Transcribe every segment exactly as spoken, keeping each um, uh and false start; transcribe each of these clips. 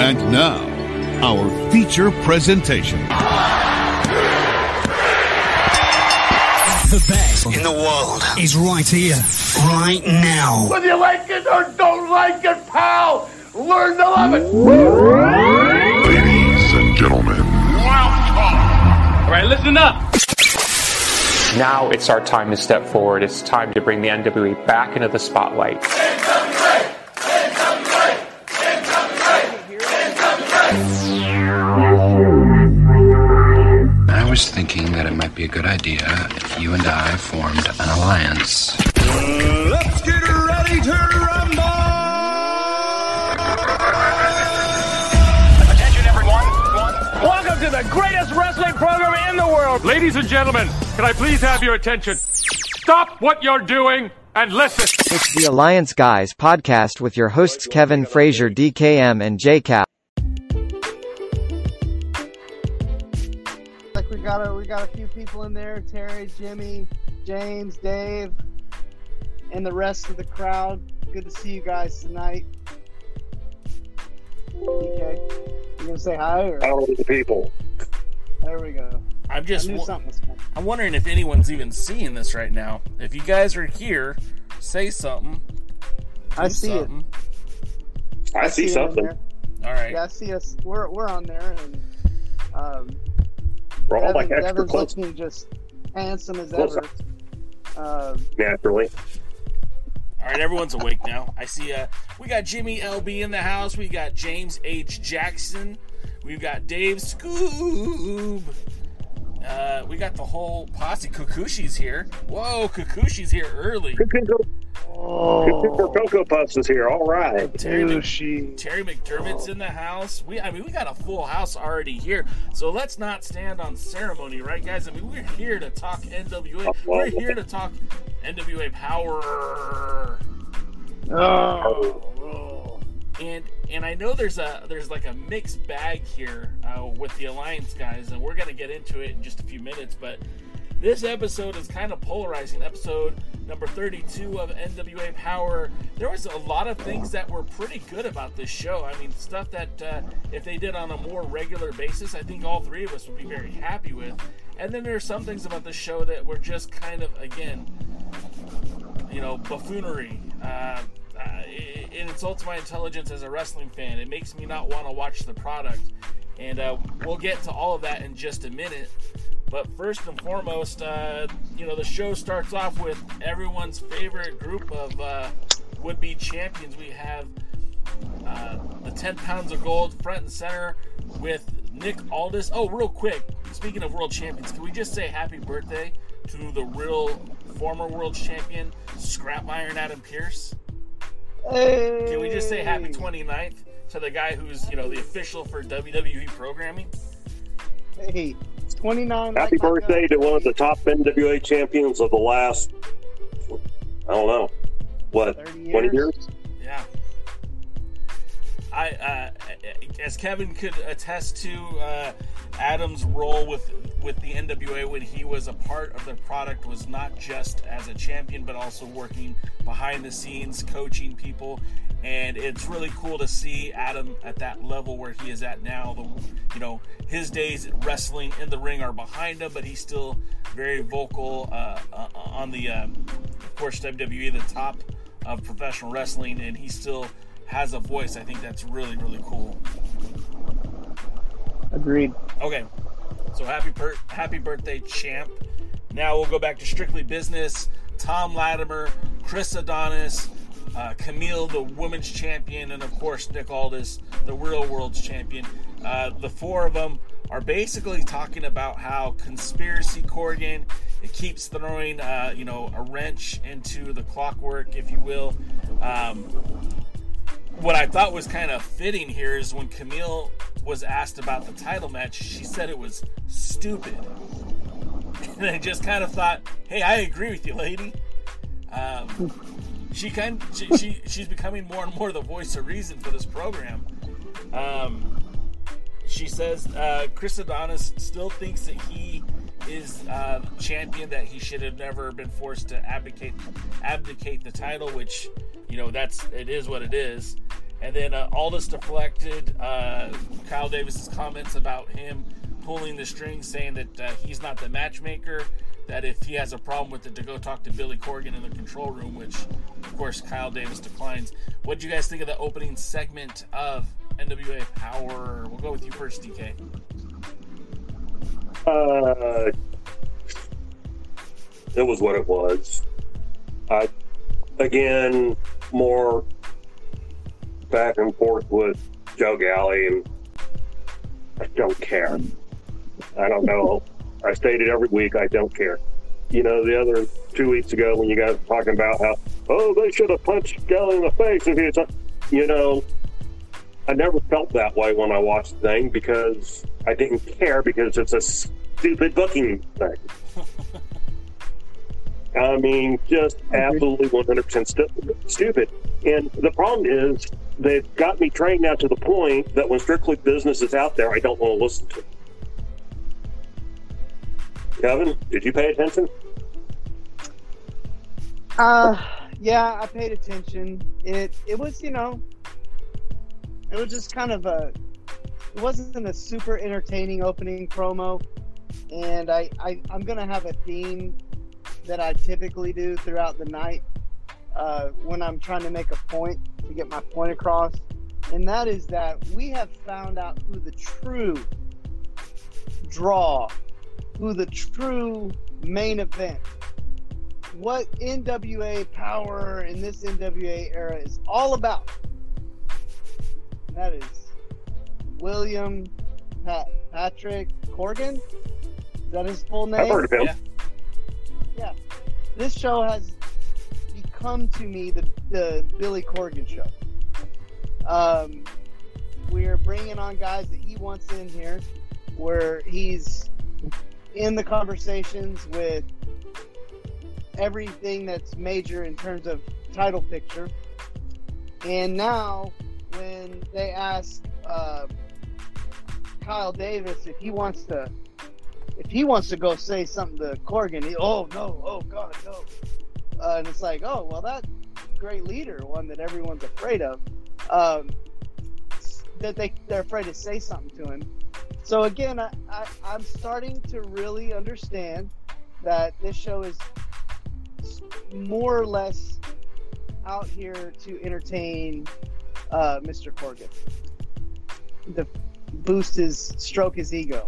And now, our feature presentation. The best in the world is right here, right now. Whether you like it or don't like it, pal, learn to love it. Ladies and gentlemen, welcome. All right, listen up. Now it's our time to step forward. It's time to bring the N W A back into the spotlight. I was thinking that it might be a good idea if you and I formed an alliance. Let's get ready to rumble! Attention, everyone. Welcome to the greatest wrestling program in the world. Ladies and gentlemen, can I please have your attention? Stop what you're doing and listen. It's the Alliance Guys podcast with your hosts Kevin Frazier, D K M, and J Cap. Like we got a we got a few people in there: Terry, Jimmy, James, Dave, and the rest of the crowd. Good to see you guys tonight. D K, you gonna say hi? Or? Hello to the people. There we go. I'm just. I knew something was coming. I'm wondering if anyone's even seeing this right now. If you guys are here, say something. I see something. it. I, I see, see something. All right. Yeah, I see us. We're we're on there, and um, we're all Devin, like extra Devin's close. looking just handsome as close ever. Um, Naturally. All right, everyone's awake now. I see. Uh, we got Jimmy L B in the house. We got James H. Jackson. We've got Dave Scoob. Uh, we got the whole posse. Kukushi's here. Whoa, Kukushi's here early. Oh, Cocoa Puffs is here. All right. Terry, Mc, Terry McDermott's in the house. We, I mean, we got a full house already here. So let's not stand on ceremony, right, guys? I mean, we're here to talk N W A. We're here to talk N W A Power. Oh. And and I know there's a there's like a mixed bag here uh, with the Alliance guys, and we're gonna get into it in just a few minutes. But this episode is kind of polarizing. Episode number thirty-two of N W A Power. There was a lot of things that were pretty good about this show. I mean, stuff that uh, if they did on a more regular basis, I think all three of us would be very happy with. And then there are some things about this show that were just kind of, again, you know, buffoonery. Uh, Uh, in its ultimate intelligence as a wrestling fan, it makes me not want to watch the product, and uh, we'll get to all of that in just a minute. But first and foremost, uh, you know, the show starts off with everyone's favorite group of uh, would-be champions. We have uh, the ten pounds of gold front and center with Nick Aldis. Oh, real quick, speaking of world champions, can we just say happy birthday to the real former world champion, Scrap Iron Adam Pearce? Hey. Can we just say happy twenty-ninth to the guy who's, you know, the official for W W E programming? Hey, twenty-nine. Happy like birthday to one of the top N W A champions of the last, I don't know, what, years? twenty years? Yeah. I, uh, as Kevin could attest to, uh, Adam's role with with the N W A when he was a part of the product was not just as a champion, but also working behind the scenes, coaching people. And it's really cool to see Adam at that level where he is at now. The, you know, his days wrestling in the ring are behind him, but he's still very vocal uh, uh, on the, uh, of course, W W E, the top of professional wrestling, and he still has a voice. I think that's really, really cool. Agreed. Okay, so happy per- happy birthday, champ. Now we'll go back to Strictly Business. Tom Latimer, Chris Adonis, uh, Camille, the women's champion, and of course Nick Aldis, the real world's champion. Uh, the four of them are basically talking about how Conspiracy Corrigan, it keeps throwing, uh, you know, a wrench into the clockwork, if you will. Um, what I thought was kind of fitting here is when Camille was asked about the title match, she said it was stupid. And I just kind of thought, hey, I agree with you, lady. Um, she kind she, she she's becoming more and more the voice of reason for this program. Um, she says uh, Chris Adonis still thinks that he is uh, champion, that he should have never been forced to abdicate abdicate the title, which, you know, that's it is what it is. And then uh, Aldis deflected uh, Kyle Davis's comments about him pulling the strings, saying that uh, he's not the matchmaker, that if he has a problem with it, to go talk to Billy Corgan in the control room, which, of course, Kyle Davis declines. What did you guys think of the opening segment of N W A Power? We'll go with you first, D K. Uh, it was what it was. I, again, more back and forth with Joe Galley, and I don't care. I don't know. I stated every week I don't care. You know, the other two weeks ago when you guys were talking about how, oh, they should have punched Galley in the face if he had, you know, I never felt that way when I watched the thing because I didn't care because it's a stupid booking thing. I mean, just absolutely one hundred percent stu- stupid. And the problem is they've got me trained now to the point that when Strictly Business is out there, I don't want to listen to it. Kevin, did you pay attention? Uh, yeah, I paid attention. It it was, you know, it was just kind of a, it wasn't a super entertaining opening promo. And I, I, I'm going to have a theme that I typically do throughout the night uh, when I'm trying to make a point, to get my point across. And that is that we have found out who the true draw, who the true main event, what N W A Power in this N W A era is all about. And that is William Pat- Patrick Corgan. Is that his full name? I've heard of him. Yeah. Yeah. This show has become to me the, the Billy Corgan show. Um, we're bringing on guys that he wants in here, where he's in the conversations with everything that's major in terms of title picture. And now, when they ask uh, Kyle Davis if he wants to, if he wants to go say something to Corgan, he, oh no, oh God, no. Uh, and it's like, oh well, that great leader, one that everyone's afraid of, um, that they they're afraid to say something to him. So again, I, I, I'm starting to really understand that this show is more or less out here to entertain uh, Mister Corgan, to boost his, stroke his ego.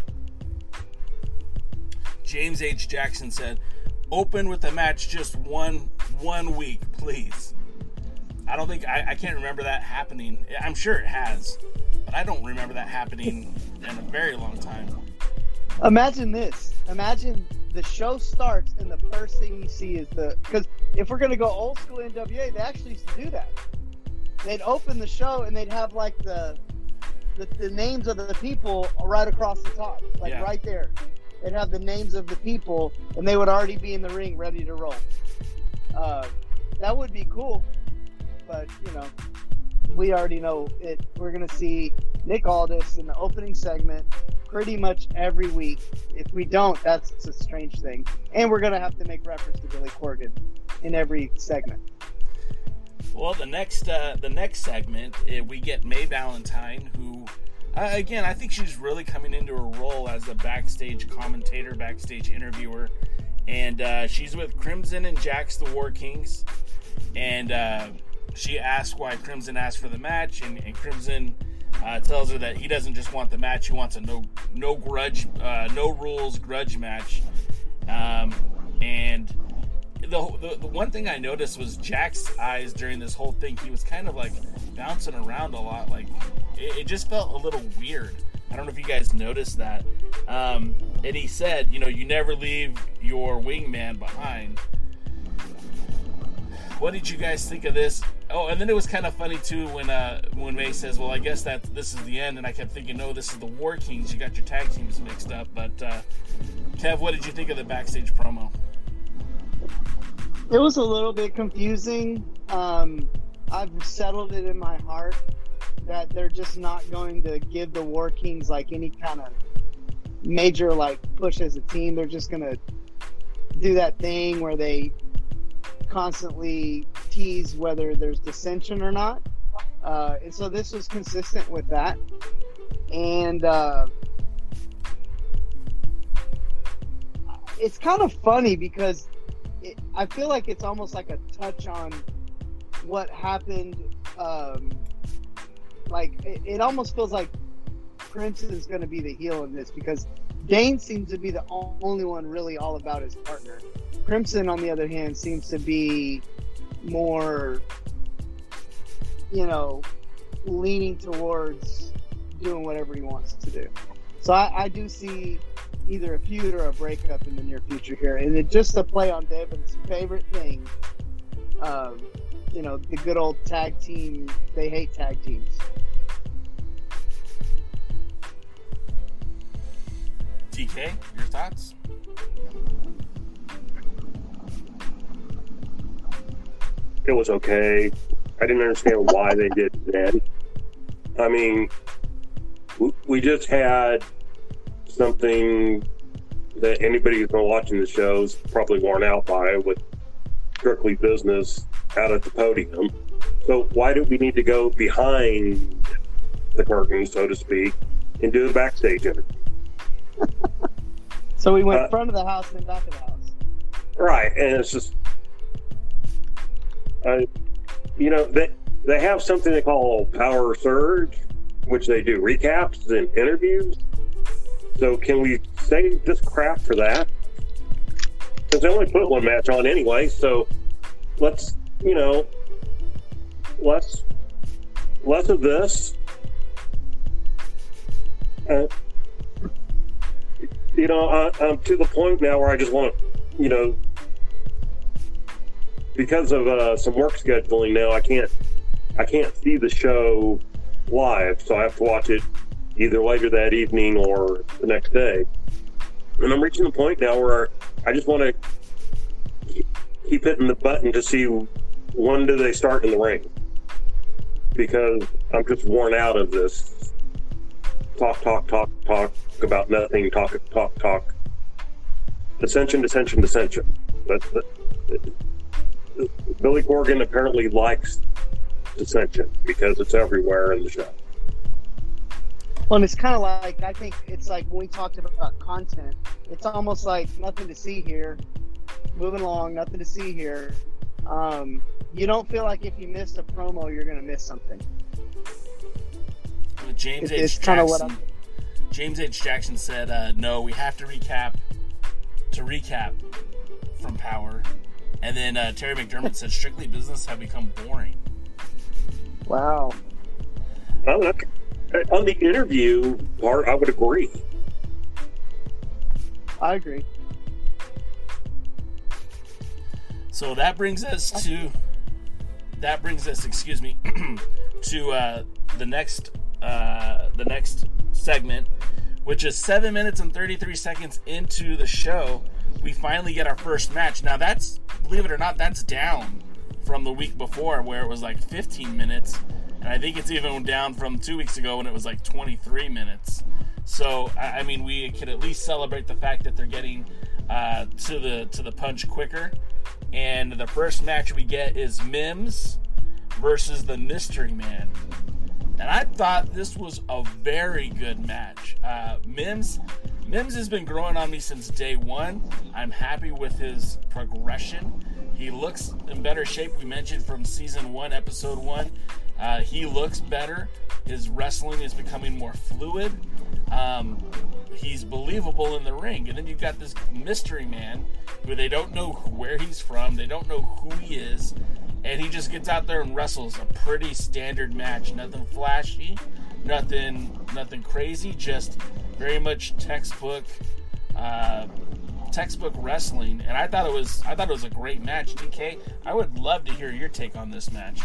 James H. Jackson said, open with the match just one one week, please. I don't think, I, I can't remember that happening. I'm sure it has, but I don't remember that happening in a very long time. Imagine this. Imagine the show starts and the first thing you see is the, because if we're going to go old school N W A, they actually used to do that. They'd open the show and they'd have like the the, the names of the people right across the top, like Yeah. right there. They'd have the names of the people, and they would already be in the ring ready to roll. Uh, that would be cool, but, you know, we already know it. We're going to see Nick Aldis in the opening segment pretty much every week. If we don't, that's a strange thing. And we're going to have to make reference to Billy Corgan in every segment. Well, the next uh, the next segment, uh, we get May Valentine, who, uh, again, I think she's really coming into her role as a backstage commentator, backstage interviewer. And uh, she's with Crimson and Jax, the War Kings. And uh, she asks why Crimson asked for the match. And, and Crimson uh, tells her that he doesn't just want the match, he wants a no no grudge, uh, no rules grudge match. Um, and the, the the one thing I noticed was Jack's eyes during this whole thing. He was kind of like bouncing around a lot. Like it, it just felt a little weird. I don't know if you guys noticed that. Um, and he said, you know, you never leave your wingman behind. What did you guys think of this? Oh, and then it was kind of funny too when uh, when May says, "Well, I guess that this is the end." And I kept thinking, "No, this is the War Kings. You got your tag teams mixed up." But uh, Kev, what did you think of the backstage promo? It was a little bit confusing. Um, I've settled it in my heart that they're just not going to give the War Kings like any kind of major like push as a team. They're just going to do that thing where they constantly tease whether there's dissension or not. Uh, and so this was consistent with that. And uh, it's kind of funny because it, I feel like it's almost like a touch on what happened. Um, like, it, it almost feels like Crimson is going to be the heel in this because Dane seems to be the only one really all about his partner. Crimson, on the other hand, seems to be more, you know, leaning towards doing whatever he wants to do. So I, I do see either a feud or a breakup in the near future here. And it, just to play on David's favorite thing, um, you know, the good old tag team, they hate tag teams. T K, your thoughts? It was okay. I didn't understand why they did that. I mean, we just had something that anybody who's been watching the show's probably worn out by with Strictly Business out at the podium. So why do we need to go behind the curtain, so to speak, and do the backstage interview? So we went uh, front of the house and then back of the house. Right, and it's just, uh, you know, they, they have something they call Power Surge, which they do recaps and interviews. So can we save this crap for that? Because they only put one match on anyway, so let's, you know, less, less of this. Uh, you know, I, I'm to the point now where I just want to, you know, because of uh, some work scheduling now, I can't, I can't see the show live, so I have to watch it either later that evening or the next day. And I'm reaching the point now where I just want to keep hitting the button to see when do they start in the ring, because I'm just worn out of this talk, talk, talk, talk about nothing, talk, talk, talk. Dissension, dissension, dissension. But, but, Billy Corgan apparently likes dissension because it's everywhere in the show. Well, and it's kind of like, I think it's like when we talked about content, it's almost like nothing to see here, moving along, nothing to see here. Um, you don't feel like if you missed a promo, you're going to miss something. James It- H. it's kinda Jackson. what I'm- James H. Jackson said, uh, "No, we have to recap to recap from Power." And then uh, Terry McDermott said, "Strictly Business have become boring." Wow. Well, that, on the interview part, I would agree. I agree. So that brings us to that brings us, excuse me, to uh, the next uh, the next segment, which is seven minutes and thirty-three seconds into the show. We finally get our first match. Now that's, believe it or not, that's down from the week before where it was like fifteen minutes, and I think it's even down from two weeks ago when it was like twenty-three minutes. So I I mean, we could at least celebrate the fact that they're getting uh, to the to the punch quicker. And the first match we get is Mims versus the Mystery Man. And I thought this was a very good match. Uh, Mims, Mims has been growing on me since day one. I'm happy with his progression. He looks in better shape. We mentioned from season one, episode one. Uh, he looks better. His wrestling is becoming more fluid. Um, he's believable in the ring. And then you've got this Mystery Man who they don't know where he's from. They don't know who he is. And he just gets out there and wrestles a pretty standard match. Nothing flashy, nothing nothing crazy, just very much textbook uh, textbook wrestling. And I thought it was I thought it was a great match. D K, I would love to hear your take on this match.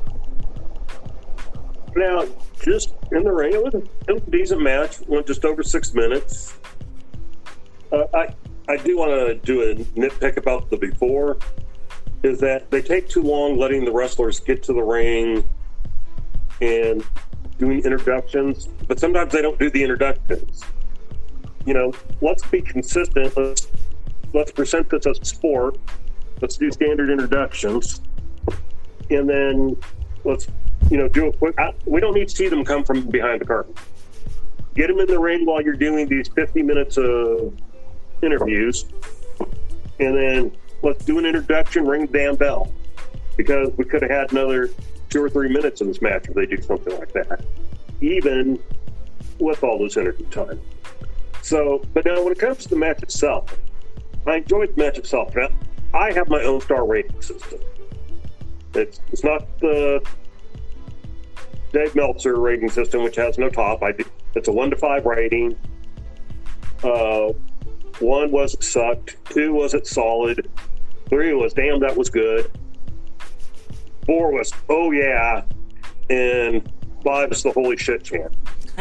Now, just in the ring, it was a, it was a decent match. Went just over six minutes. Uh, I I do want to do a nitpick about the before. Is that they take too long letting the wrestlers get to the ring and doing introductions, but sometimes they don't do the introductions. You know, let's be consistent. Let's let's present this as a sport. Let's do standard introductions, and then let's you know, do a quick. I, we don't need to see them come from behind the curtain. Get them in the ring while you're doing these fifty minutes of interviews, and then let's do an introduction. Ring the damn bell, because we could have had another two or three minutes in this match if they do something like that, even with all this interview time. So, but now when it comes to the match itself, I enjoyed the match itself. Now, I have my own star rating system. It's it's not the Dave Meltzer rating system, which has no top. I do, it's a one to five rating. Uh, one was it sucked. Two was it solid. Three was damn, that was good. Four was oh yeah, and five is the holy shit chant.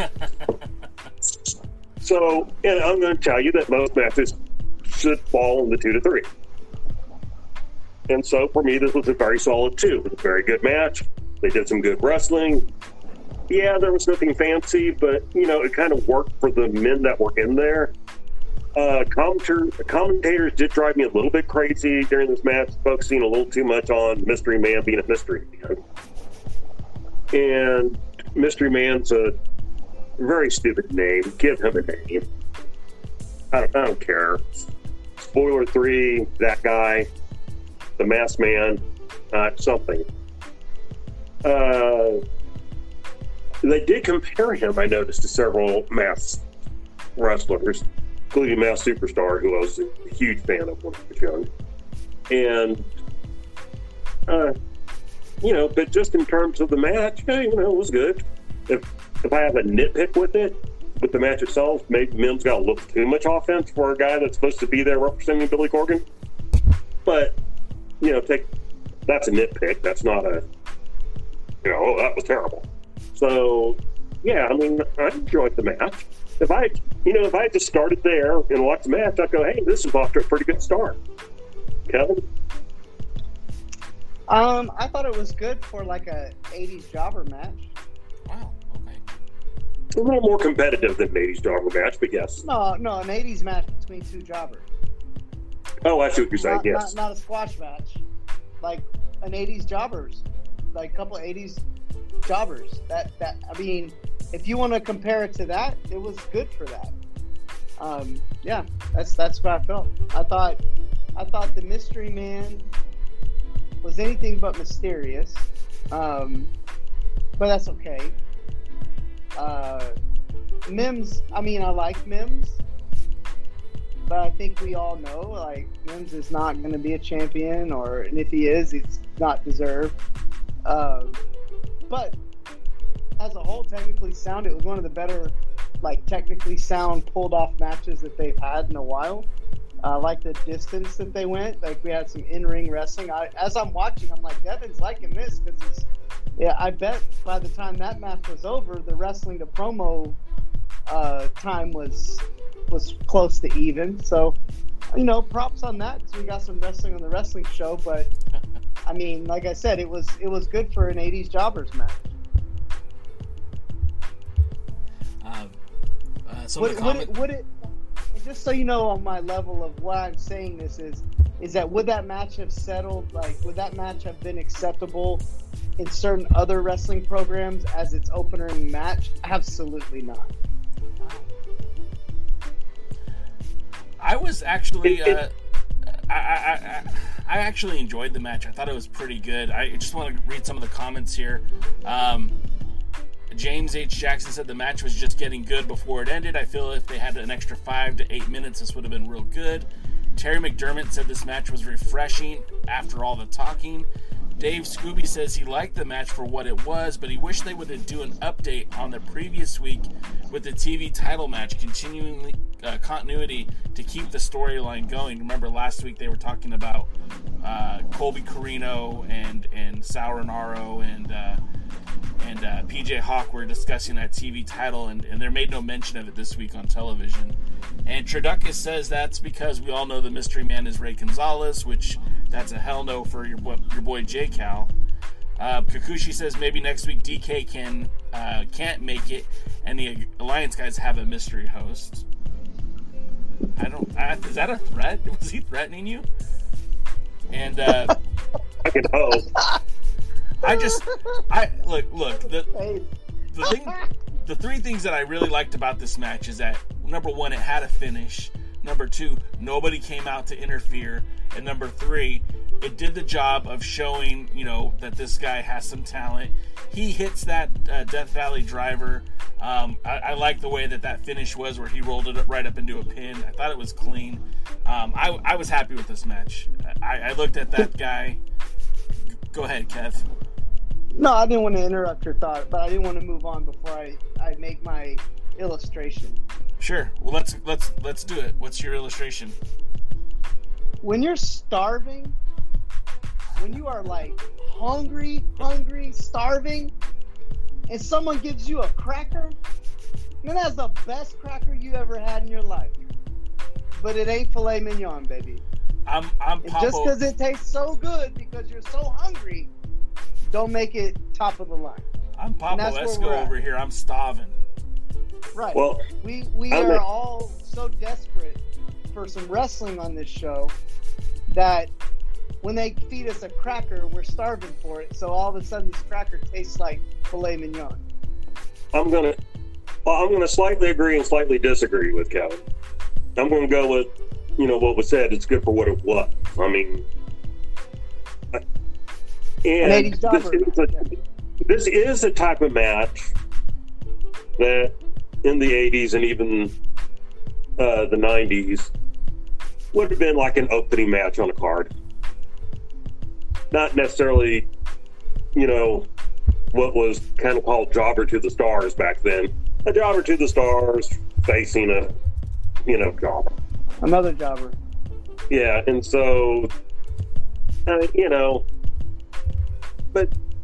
So, and I'm going to tell you that most matches should fall in the two to three. And so, for me, this was a very solid two. It was a very good match. They did some good wrestling. Yeah, there was nothing fancy, but, you know, it kind of worked for the men that were in there. Uh, commentator, commentators did drive me a little bit crazy during this match, focusing a little too much on Mystery Man being a mystery man. And Mystery Man's a very stupid name. Give him a name. I don't, I don't care. Spoiler three, that guy, the Masked Man, uh, something. Uh, they did compare him, I noticed, to several masked wrestlers, including Masked Superstar, who I was a huge fan of when I was young. And, uh, you know, but just in terms of the match, hey, you know, it was good. If if I have a nitpick with it, with the match itself, maybe Mims got a little too much offense for a guy that's supposed to be there representing Billy Corgan. But, you know, take that's a nitpick. That's not a, you know, oh, that was terrible. So, yeah, I mean, I enjoyed the match. If I, you know, if I just started there and watched the match, I'd go, hey, this is off to a pretty good start. Kevin? Um, I thought it was good for like a eighties jobber match. Wow, okay. A little more competitive than an eighties jobber match, but yes. No, no, an eighties match between two jobbers. Oh, I see what you're saying, Not, yes. not, not a squash match. Like an eighties jobbers. Like a couple of eighties jobbers. That, that, I mean, if you want to compare it to that, it was good for that. Um, yeah, that's that's what I felt. I thought, I thought the Mystery Man was anything but mysterious, um, but that's okay. Uh, Mims, I mean, I like Mims, but I think we all know, like, Mims is not going to be a champion, or and if he is, it's not deserved. Uh, but as a whole, technically sound, it was one of the better, like, technically sound pulled off matches that they've had in a while. I uh, like the distance that they went. Like, we had some in-ring wrestling. I, as I'm watching, I'm like, Devin's liking this because, yeah, I bet by the time that match was over, the wrestling to promo uh, time was was close to even. So, you know, props on that because we got some wrestling on the wrestling show. But I mean, like I said, it was it was good for an eighties jobbers match. Uh, uh, so would, the comment- would it? Would it Just so you know, on my level of why I'm saying this is, is that would that match have settled? Like, would that match have been acceptable in certain other wrestling programs as its opening match? Absolutely not. I was actually, uh, I, I, I, I actually enjoyed the match. I thought it was pretty good. I just want to read some of the comments here. Um, James H. Jackson said the match was just getting good before it ended. I feel if they had an extra five to eight minutes, this would have been real good. Terry McDermott said this match was refreshing after all the talking. Dave Scooby says he liked the match for what it was, but he wished they would do an update on the previous week with the T V title match, continuing uh, continuity to keep the storyline going. Remember last week they were talking about uh, Colby Corino and and Sauronaro and uh, and uh, P J Hawk were discussing that T V title, and, and they made no mention of it this week on television. And Traducus says that's because we all know the Mystery Man is Ray Gonzalez, which that's a hell no for your boy, your boy J Cal. Uh, Kikuchi says maybe next week D K can uh, can't make it, and the Alliance guys have a mystery host. I don't. I, is that a threat? Was he threatening you? And uh, I can hope. I just, I look, look. The the thing, the three things that I really liked about this match is that number one, it had a finish. Number two, nobody came out to interfere, and number three, it did the job of showing, you know, that this guy has some talent. He hits that uh, Death Valley driver. Um, I, I like the way that that finish was, where he rolled it up right up into a pin. I thought it was clean. Um, I, I was happy with this match. I, I looked at that guy. Go ahead, Kev. No, I didn't want to interrupt your thought, but I didn't want to move on before I, I make my illustration. Sure. Well, let's let's let's do it. What's your illustration? When you're starving, when you are like hungry, hungry, starving, and someone gives you a cracker, man, that's the best cracker you ever had in your life. But it ain't filet mignon, baby. I'm I'm and just because it tastes so good because you're so hungry, don't make it top of the line. I'm Pablo Esco over here. I'm starving. Right. Well, we we I'm are a- all so desperate for some wrestling on this show that when they feed us a cracker, we're starving for it. So all of a sudden, this cracker tastes like filet mignon. I'm gonna, well, I'm gonna slightly agree and slightly disagree with Kevin. I'm gonna go with, you know, what was said. It's good for what it was. I mean, and eighties this is, a, this is a type of match that in the eighties and even uh, the nineties would have been like an opening match on a card. Not necessarily, you know, what was kind of called jobber to the stars back then. A jobber to the stars facing a, you know, jobber. Another jobber. Yeah, and so, uh, you know, but,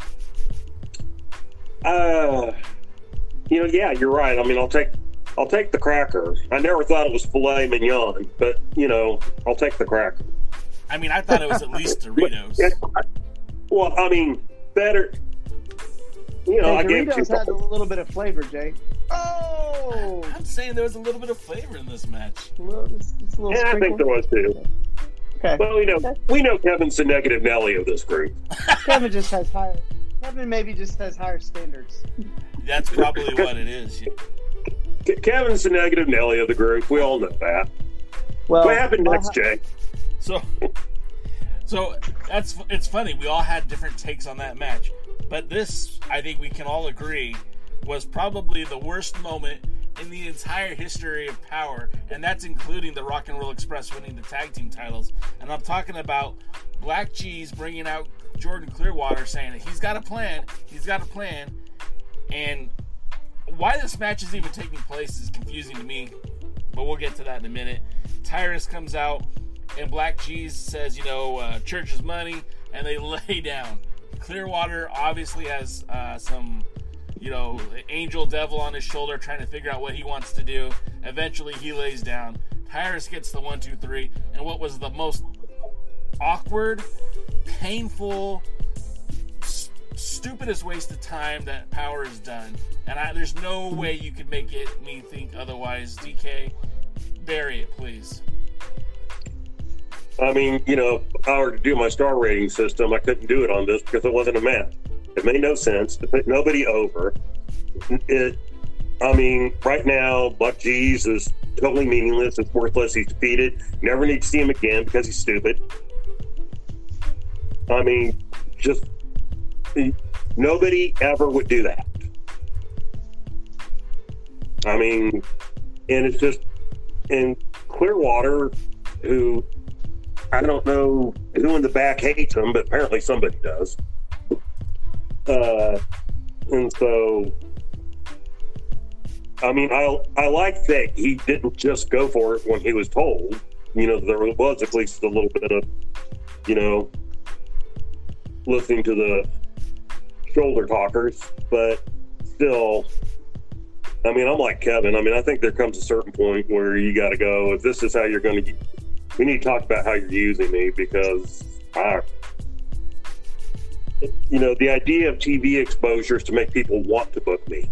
uh, you know, yeah, you're right. I mean, I'll take, I'll take the cracker. I never thought it was filet mignon, but, you know, I'll take the cracker. I mean, I thought it was at least Doritos. Well, I mean, better. You know, hey, I gave Doritos you had a little bit of flavor, Jay. Oh! I'm saying there was a little bit of flavor in this match. A little, just, just a little yeah, I think there was too. Okay. Well, we know okay. we know Kevin's the negative Nelly of this group. Kevin just has higher. Kevin maybe just has higher standards. That's probably what it is. Ke- Kevin's the negative Nelly of the group. We all know that. Well, what happened next, uh, Jay? So, so that's it's funny. We all had different takes on that match, but this, I think we can all agree, was probably the worst moment in the entire history of Power, and that's including the Rock and Roll Express winning the tag team titles. And I'm talking about Black G's bringing out Jordan Clearwater, saying that he's got a plan, he's got a plan, and why this match is even taking place is confusing to me, but we'll get to that in a minute. Tyrus comes out, and Black G's says, you know, uh, church is money, and they lay down. Clearwater obviously has uh, some, you know, angel devil on his shoulder trying to figure out what he wants to do. Eventually he lays down. Tyrus gets the one, two, three, and what was the most awkward, painful, st- stupidest waste of time that Power has done. And I, there's no way you could make it me think otherwise. D K, bury it, please. I mean, you know, if I were to do my star rating system, I couldn't do it on this because it wasn't a match. It made no sense to put nobody over. It, I mean, right now, Buck G's is totally meaningless. It's worthless. He's defeated. Never need to see him again because he's stupid. I mean, just nobody ever would do that. I mean, and it's just, and Clearwater, who I don't know who in the back hates him, but apparently somebody does. Uh, and so, I mean, I I like that he didn't just go for it when he was told. You know, there was at least a little bit of, you know, listening to the shoulder talkers, but still, I mean, I'm like Kevin. I mean, I think there comes a certain point where you got to go, if this is how you're going to, we need to talk about how you're using me, because I, you know, the idea of T V exposure is to make people want to book me.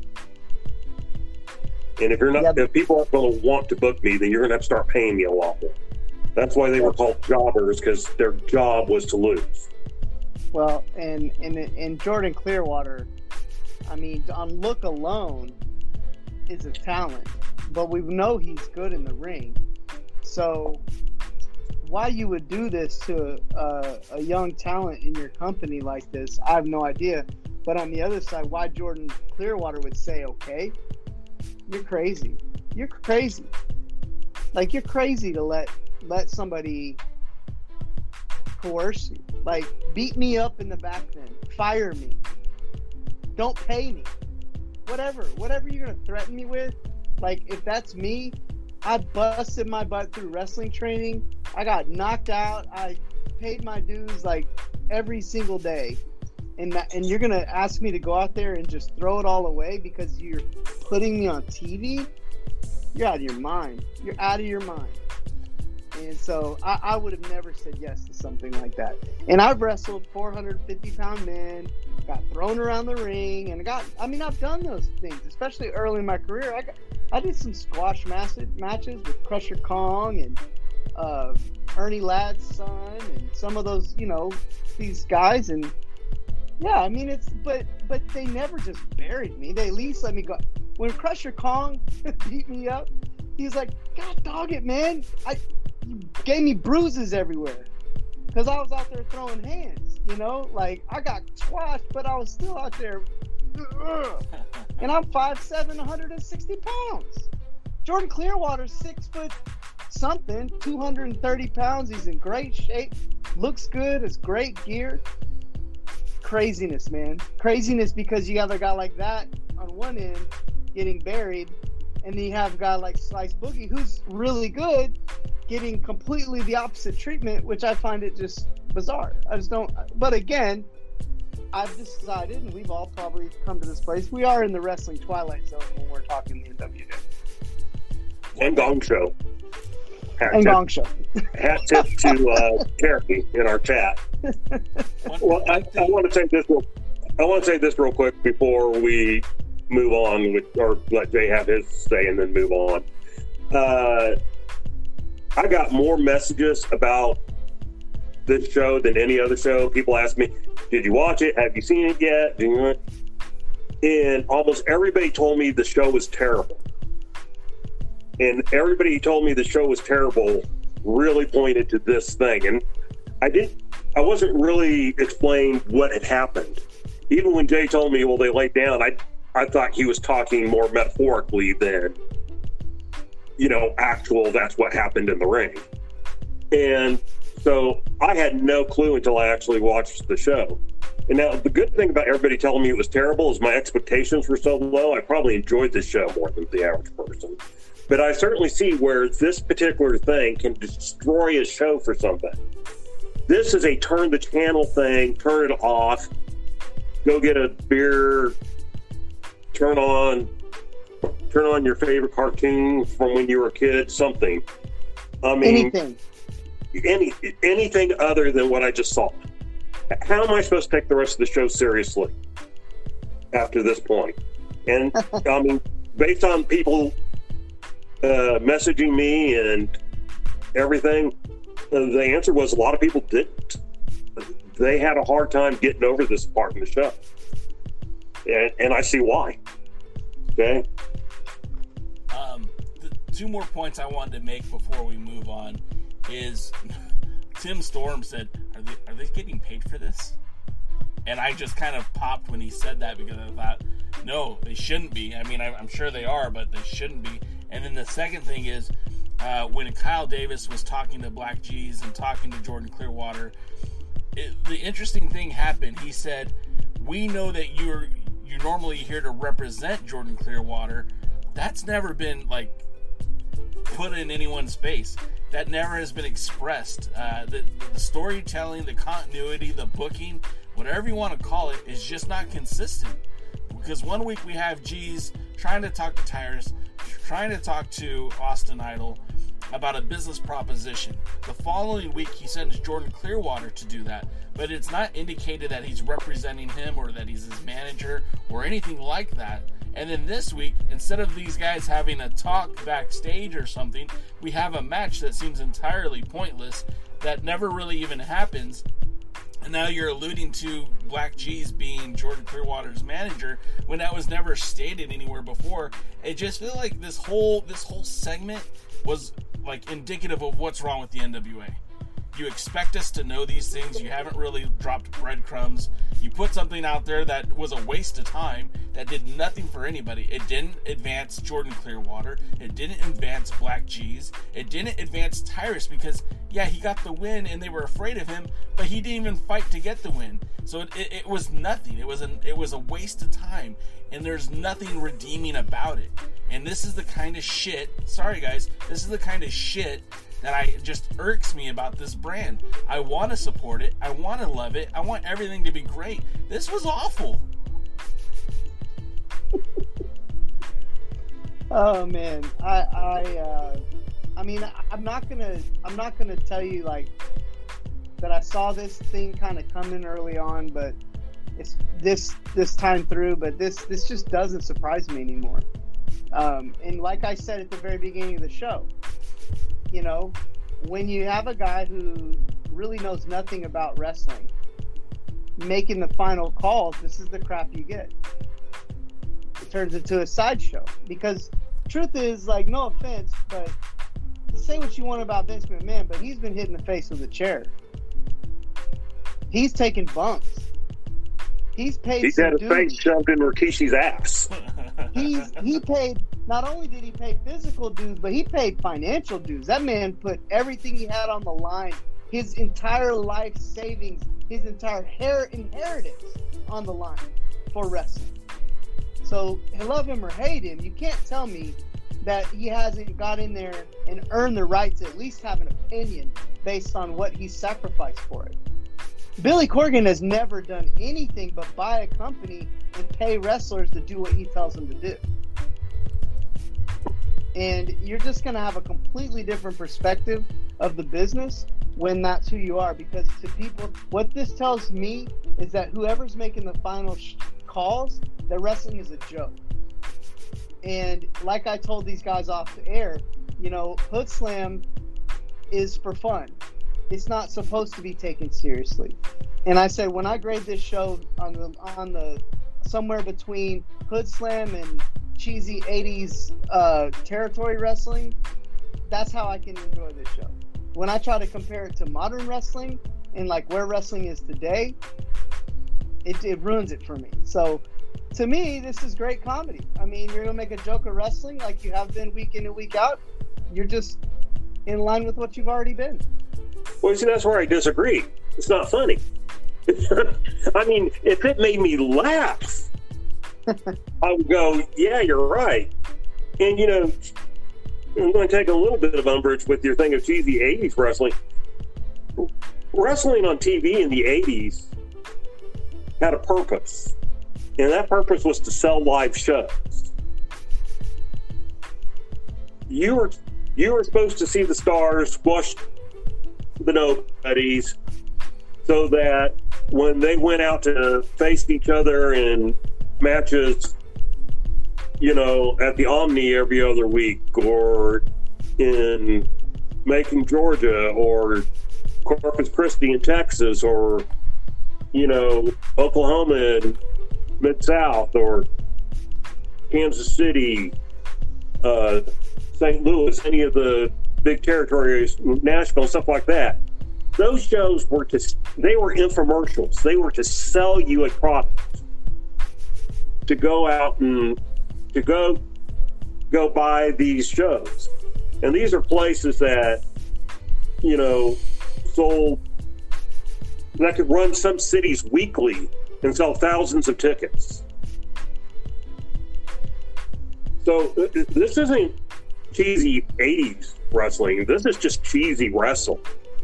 And if you're not, yeah. if people aren't going to want to book me, then you're going to have to start paying me a lot more. That's why they were called jobbers, because their job was to lose. Well, and and and Jordan Clearwater, I mean, on look alone, is a talent, but we know he's good in the ring. So why you would do this to a, a young talent in your company like this, I have no idea. But on the other side, why Jordan Clearwater would say, okay, you're crazy. You're crazy. Like, you're crazy to let let somebody coerce you. Like, beat me up in the back then. Fire me. Don't pay me. Whatever. Whatever you're going to threaten me with. Like, if that's me, I busted my butt through wrestling training. I got knocked out. I paid my dues, like, every single day. And that, and you're going to ask me to go out there and just throw it all away because you're putting me on T V? You're out of your mind. You're out of your mind. And so I, I would have never said yes to something like that. And I've wrestled four hundred fifty pound men, got thrown around the ring, and got, I mean, I've done those things, especially early in my career. I got, I did some squash matches with Crusher Kong and uh, Ernie Ladd's son and some of those, you know, these guys. And yeah, I mean, it's, but, but they never just buried me. They at least let me go. When Crusher Kong beat me up, he's like, God dog it, man. I, you gave me bruises everywhere. Because I was out there throwing hands, you know? Like, I got squashed, but I was still out there. And I'm five seven, one hundred sixty pounds. Jordan Clearwater's six foot something, two hundred thirty pounds. He's in great shape. Looks good. It's great gear. Craziness, man. Craziness because you have a guy like that on one end getting buried, and then you have a guy like Slice Boogie who's really good getting completely the opposite treatment, which I find it just bizarre. I just don't. But again, I've decided, and we've all probably come to this place, we are in the wrestling twilight zone when we're talking the N W A. And Gong Show. Hat and tip, Gong Show. Hat tip to uh, Cherokee in our chat. Well, I, I want to say this real, I want to say this real quick before we move on with, or let Jay have his say and then move on. Uh, I got more messages about this show than any other show. People ask me, did you watch it? Have you seen it yet? Do you And almost everybody told me the show was terrible. And everybody who told me the show was terrible really pointed to this thing. And I didn't, I wasn't really explained what had happened. Even when Jay told me, well, they laid down, I, I thought he was talking more metaphorically than, you know, actual, that's what happened in the ring. And so I had no clue until I actually watched the show. And now the good thing about everybody telling me it was terrible is my expectations were so low, I probably enjoyed this show more than the average person. But I certainly see where this particular thing can destroy a show for somebody. This is a turn the channel thing, turn it off, go get a beer, turn on turn on your favorite cartoon from when you were a kid, something. I mean, anything. Any, anything other than what I just saw. How am I supposed to take the rest of the show seriously after this point? And I mean, based on people uh, messaging me and everything, uh, the answer was a lot of people didn't. They had a hard time getting over this part in the show. And, and I see why. Okay? Um, the two more points I wanted to make before we move on is Tim Storm said, are they, are they getting paid for this? And I just kind of popped when he said that because I thought, no, they shouldn't be. I mean, I, I'm sure they are, but they shouldn't be. And then the second thing is, uh, when Kyle Davis was talking to Black G's and talking to Jordan Clearwater, it, the interesting thing happened. He said, we know that you're you're normally here to represent Jordan Clearwater. That's never been, like, put in anyone's face. That never has been expressed. Uh, the, the storytelling, the continuity, the booking, whatever you want to call it, is just not consistent. Because one week we have G's trying to talk to Tyrus, trying to talk to Austin Idol about a business proposition. The following week he sends Jordan Clearwater to do that. But it's not indicated that he's representing him or that he's his manager or anything like that. And then this week, instead of these guys having a talk backstage or something, we have a match that seems entirely pointless, that never really even happens. And now you're alluding to Black G's being Jordan Clearwater's manager when that was never stated anywhere before. It just feels like this whole this whole segment was like indicative of what's wrong with the N W A. You expect us to know these things. You haven't really dropped breadcrumbs. You put something out there that was a waste of time, that did nothing for anybody. It didn't advance Jordan Clearwater. It didn't advance Black G's. It didn't advance Tyrus because, yeah, he got the win and they were afraid of him, but he didn't even fight to get the win. So it, it, it was nothing. It was, an, it was a waste of time, and there's nothing redeeming about it. And this is the kind of shit, sorry guys, this is the kind of shit that I just irks me about this brand. I want to support it. I want to love it. I want everything to be great. This was awful. Oh man, I I uh, I mean I'm not gonna I'm not gonna tell you like that I saw this thing kind of coming early on, but it's this this time through. But this this just doesn't surprise me anymore. Um, and like I said at the very beginning of the show, you know, when you have a guy who really knows nothing about wrestling making the final calls, this is the crap you get. It turns into a sideshow. Because truth is, like, no offense, but say what you want about Vince McMahon, but he's been hit in the face with a chair. He's taken bumps. He's paid. He's had his face shoved in Rikishi's ass. He's he paid. Not only did he pay physical dues, but he paid financial dues. That man put everything he had on the line, his entire life savings, his entire hair inheritance on the line for wrestling. So, love him or hate him, you can't tell me that he hasn't got in there and earned the right to at least have an opinion based on what he sacrificed for it. Billy Corgan has never done anything but buy a company and pay wrestlers to do what he tells them to do. And you're just going to have a completely different perspective of the business when that's who you are. Because to people, what this tells me is that whoever's making the final sh- calls, that wrestling is a joke. And like I told these guys off the air, you know, Hood Slam is for fun. It's not supposed to be taken seriously. And I said, when I grade this show on the on the somewhere between Hood Slam and cheesy eighties uh, territory wrestling, that's how I can enjoy this show. When I try to compare it to modern wrestling and like where wrestling is today, it, it ruins it for me. So to me, this is great comedy. I mean, you're gonna make a joke of wrestling like you have been week in and week out. You're just in line with what you've already been. Well, see, that's where I disagree. It's not funny. I mean, if it made me laugh, I would go, yeah, you're right. And, you know, I'm going to take a little bit of umbrage with your thing of cheesy eighties wrestling. Wrestling on T V in the eighties had a purpose. And that purpose was to sell live shows. You were, you were supposed to see the stars squash the nobodies so that when they went out to face each other in matches, you know, at the Omni every other week or in Macon, Georgia or Corpus Christi in Texas or, you know, Oklahoma and Mid-South or Kansas City, uh, Saint Louis, any of the big territories, Nashville, stuff like that. Those shows were to, they were infomercials. They were to sell you a product, to go out and to go go buy these shows. And these are places that, you know, sold, that could run some cities weekly and sell thousands of tickets. So this isn't cheesy eighties wrestling. This is just cheesy wrestle.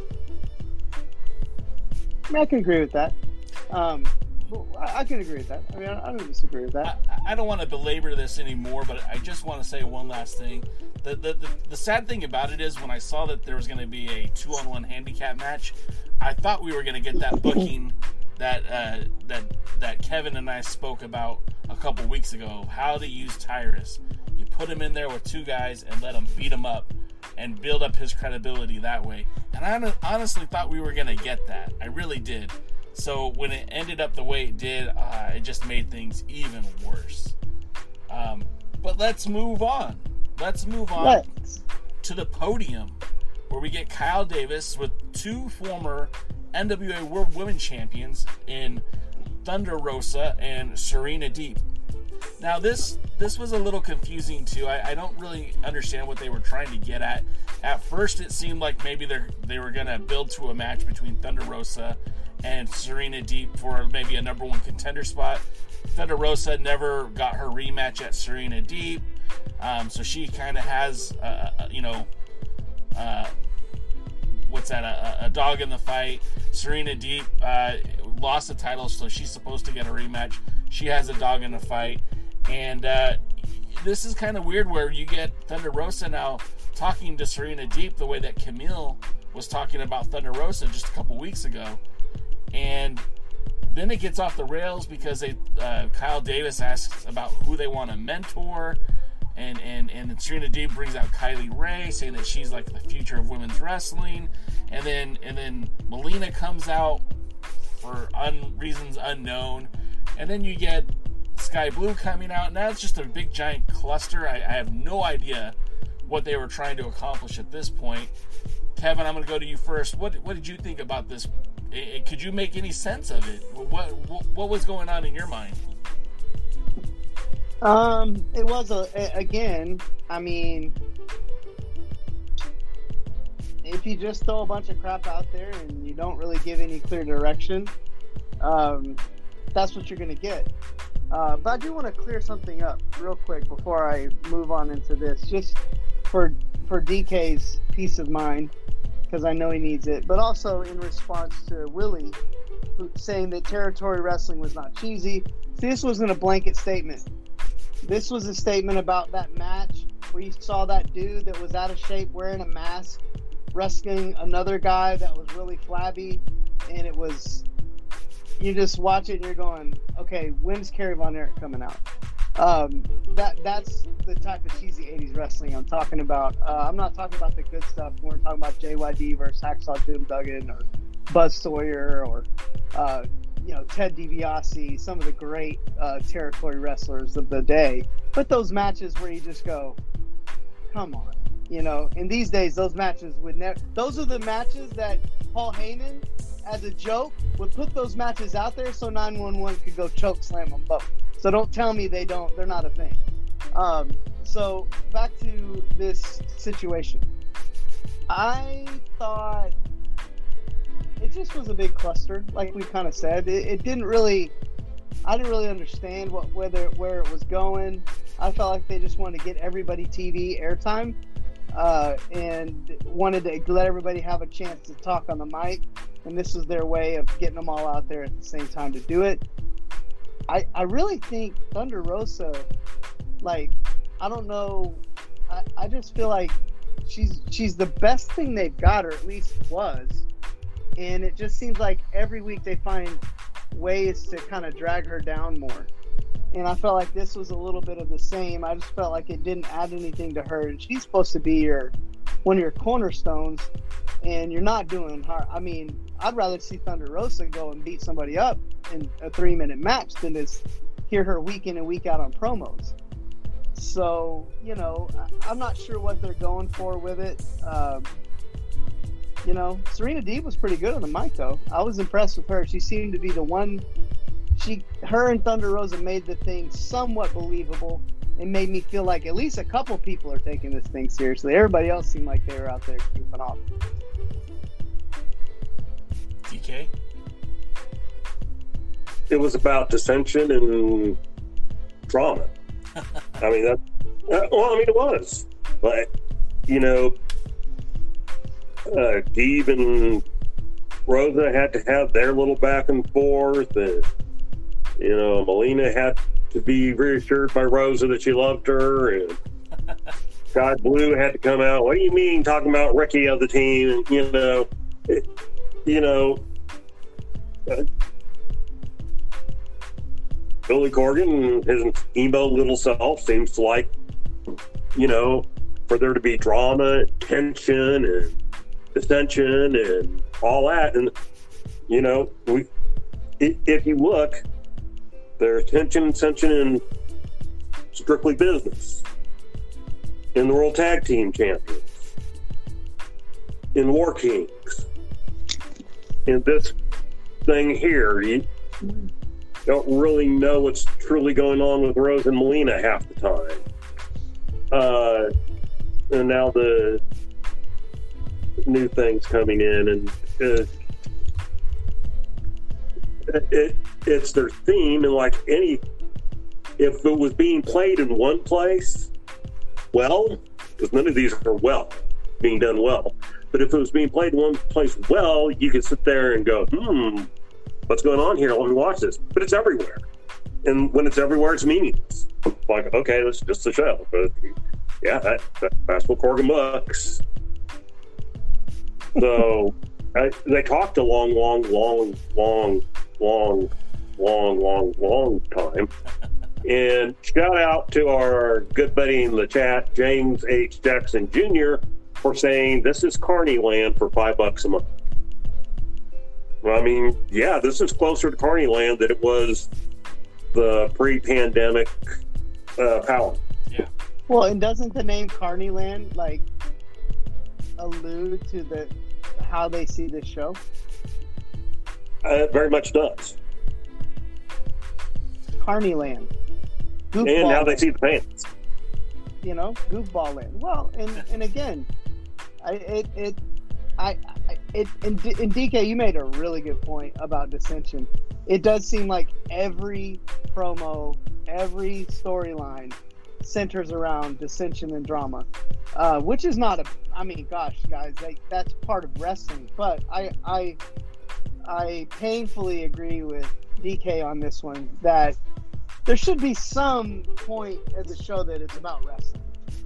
I can agree with that. Um, I, I can agree with that. I mean, I, I don't disagree with that. I, I don't want to belabor this anymore, but I just want to say one last thing. The, the, the, the sad thing about it is when I saw that there was going to be a two-on-one handicap match, I thought we were going to get that booking that uh, that that Kevin and I spoke about a couple weeks ago, how to use Tyrus. You put him in there with two guys and let him beat him up and build up his credibility that way. And I honestly thought we were going to get that. I really did. So when it ended up the way it did, uh, it just made things even worse. Um, but let's move on. Let's move on Let's. to the podium, where we get Kyle Davis with two former N W A World Women Champions in Thunder Rosa and Serena Deeb. Now this this was a little confusing too. I, I don't really understand what they were trying to get at. At first it seemed like maybe they they were going to build to a match between Thunder Rosa and Serena Deeb for maybe a number one contender spot. Thunder Rosa never got her rematch at Serena Deeb, um, so she kind of has, uh, you know, uh, what's that, a, a dog in the fight. Serena Deeb uh, lost the title, so she's supposed to get a rematch. She has a dog in the fight, and uh, this is kind of weird where you get Thunder Rosa now talking to Serena Deeb the way that Camille was talking about Thunder Rosa just a couple weeks ago. And then it gets off the rails because they, uh, Kyle Davis asks about who they want to mentor, and, and, and Serena Deeb brings out Kylie Ray, saying that she's like the future of women's wrestling, and then and then Melina comes out for un, reasons unknown, and then you get Sky Blue coming out, and that's just a big giant cluster. I, I have no idea what they were trying to accomplish at this point. Kevin, I'm going to go to you first. What what did you think about this? It, could you make any sense of it? What, what what was going on in your mind? Um, it was a, a again. I mean, if you just throw a bunch of crap out there and you don't really give any clear direction, um, that's what you're going to get. Uh, but I do want to clear something up real quick before I move on into this, just for for D K's peace of mind, because I know he needs it, but also in response to Willie who, saying that territory wrestling was not cheesy. See, this wasn't a blanket statement. This was a statement about that match where you saw that dude that was out of shape wearing a mask wrestling another guy that was really flabby, and it was, you just watch it and you're going, okay, when's Kerry Von Erich coming out? Um, that that's the type of cheesy eighties wrestling I'm talking about. Uh, I'm not talking about the good stuff. We're talking about J Y D versus Hacksaw Jim Duggan or Buzz Sawyer or uh, you know, Ted DiBiase, some of the great uh, territory wrestlers of the day. But those matches where you just go, come on, you know. And these days, those matches would never. Those are the matches that Paul Heyman, as a joke, would put those matches out there so nine one one could go choke slam them both. So don't tell me they don't, they're not a thing. Um, so back to this situation. I thought it just was a big cluster, like we kind of said. It, it didn't really, I didn't really understand what whether where it was going. I felt like they just wanted to get everybody T V airtime uh, and wanted to let everybody have a chance to talk on the mic. And this was their way of getting them all out there at the same time to do it. I, I really think Thunder Rosa, like, I don't know, I, I just feel like she's she's the best thing they've got, or at least was. And it just seems like every week they find ways to kind of drag her down more. And I felt like this was a little bit of the same. I just felt like it didn't add anything to her. And she's supposed to be your one of your cornerstones, and you're not doing hard. I mean, I'd rather see Thunder Rosa go and beat somebody up in a three-minute match than to hear her week in and week out on promos. So, you know, I'm not sure what they're going for with it. Um, you know, Serena Deeb was pretty good on the mic, though. I was impressed with her. She seemed to be the one. She, her and Thunder Rosa made the thing somewhat believable. It made me feel like at least a couple people are taking this thing seriously. Everybody else seemed like they were out there goofing off. D K? It was about dissension and drama. I mean, that, uh, well, I mean, it was. But, you know, uh, Deeb and Rosa had to have their little back and forth. And, you know, Melina had to be reassured by Rosa that she loved her. And Sky Blue had to come out. What do you mean talking about Ricky of the team? And, you know, it, you know, uh, Billy Corgan, his emo little self, seems to like, you know, for there to be drama, tension, and dissension, and all that. And, you know, we if you look, there's tension and tension in Strictly Business, in the World Tag Team Champions, in War Kings, in this thing here. You don't really know what's truly going on with Rose and Melina half the time. Uh, and now the new things coming in, and uh, it it's their theme. And like any, if it was being played in one place, well, because none of these are well being done well. But if it was being played in one place well, you could sit there and go, hmm, what's going on here? Let me watch this. But it's everywhere. And when it's everywhere, it's meaningless. Like, okay, that's just a show. But yeah, that, that, that's what Corgan books. So I, they talked a long, long, long, long, long, long, long, long time. And shout out to our good buddy in the chat, James H. Jackson Junior, for saying this is Carney Land for five bucks a month. I mean, yeah, this is closer to Carney Land than it was the pre-pandemic uh, Power. Yeah. Well, and doesn't the name Carney Land like allude to the how they see the show? Uh, it very much does. Carney Land. Goofball and how they land. see the fans. You know, goofball land. Well, and and again, I it it I, I it and, D, and D K, you made a really good point about dissension. It does seem like every promo, every storyline centers around dissension and drama, uh, which is not a. I mean, gosh, guys, like that's part of wrestling. But I I I painfully agree with D K on this one that there should be some point at the show that it's about wrestling,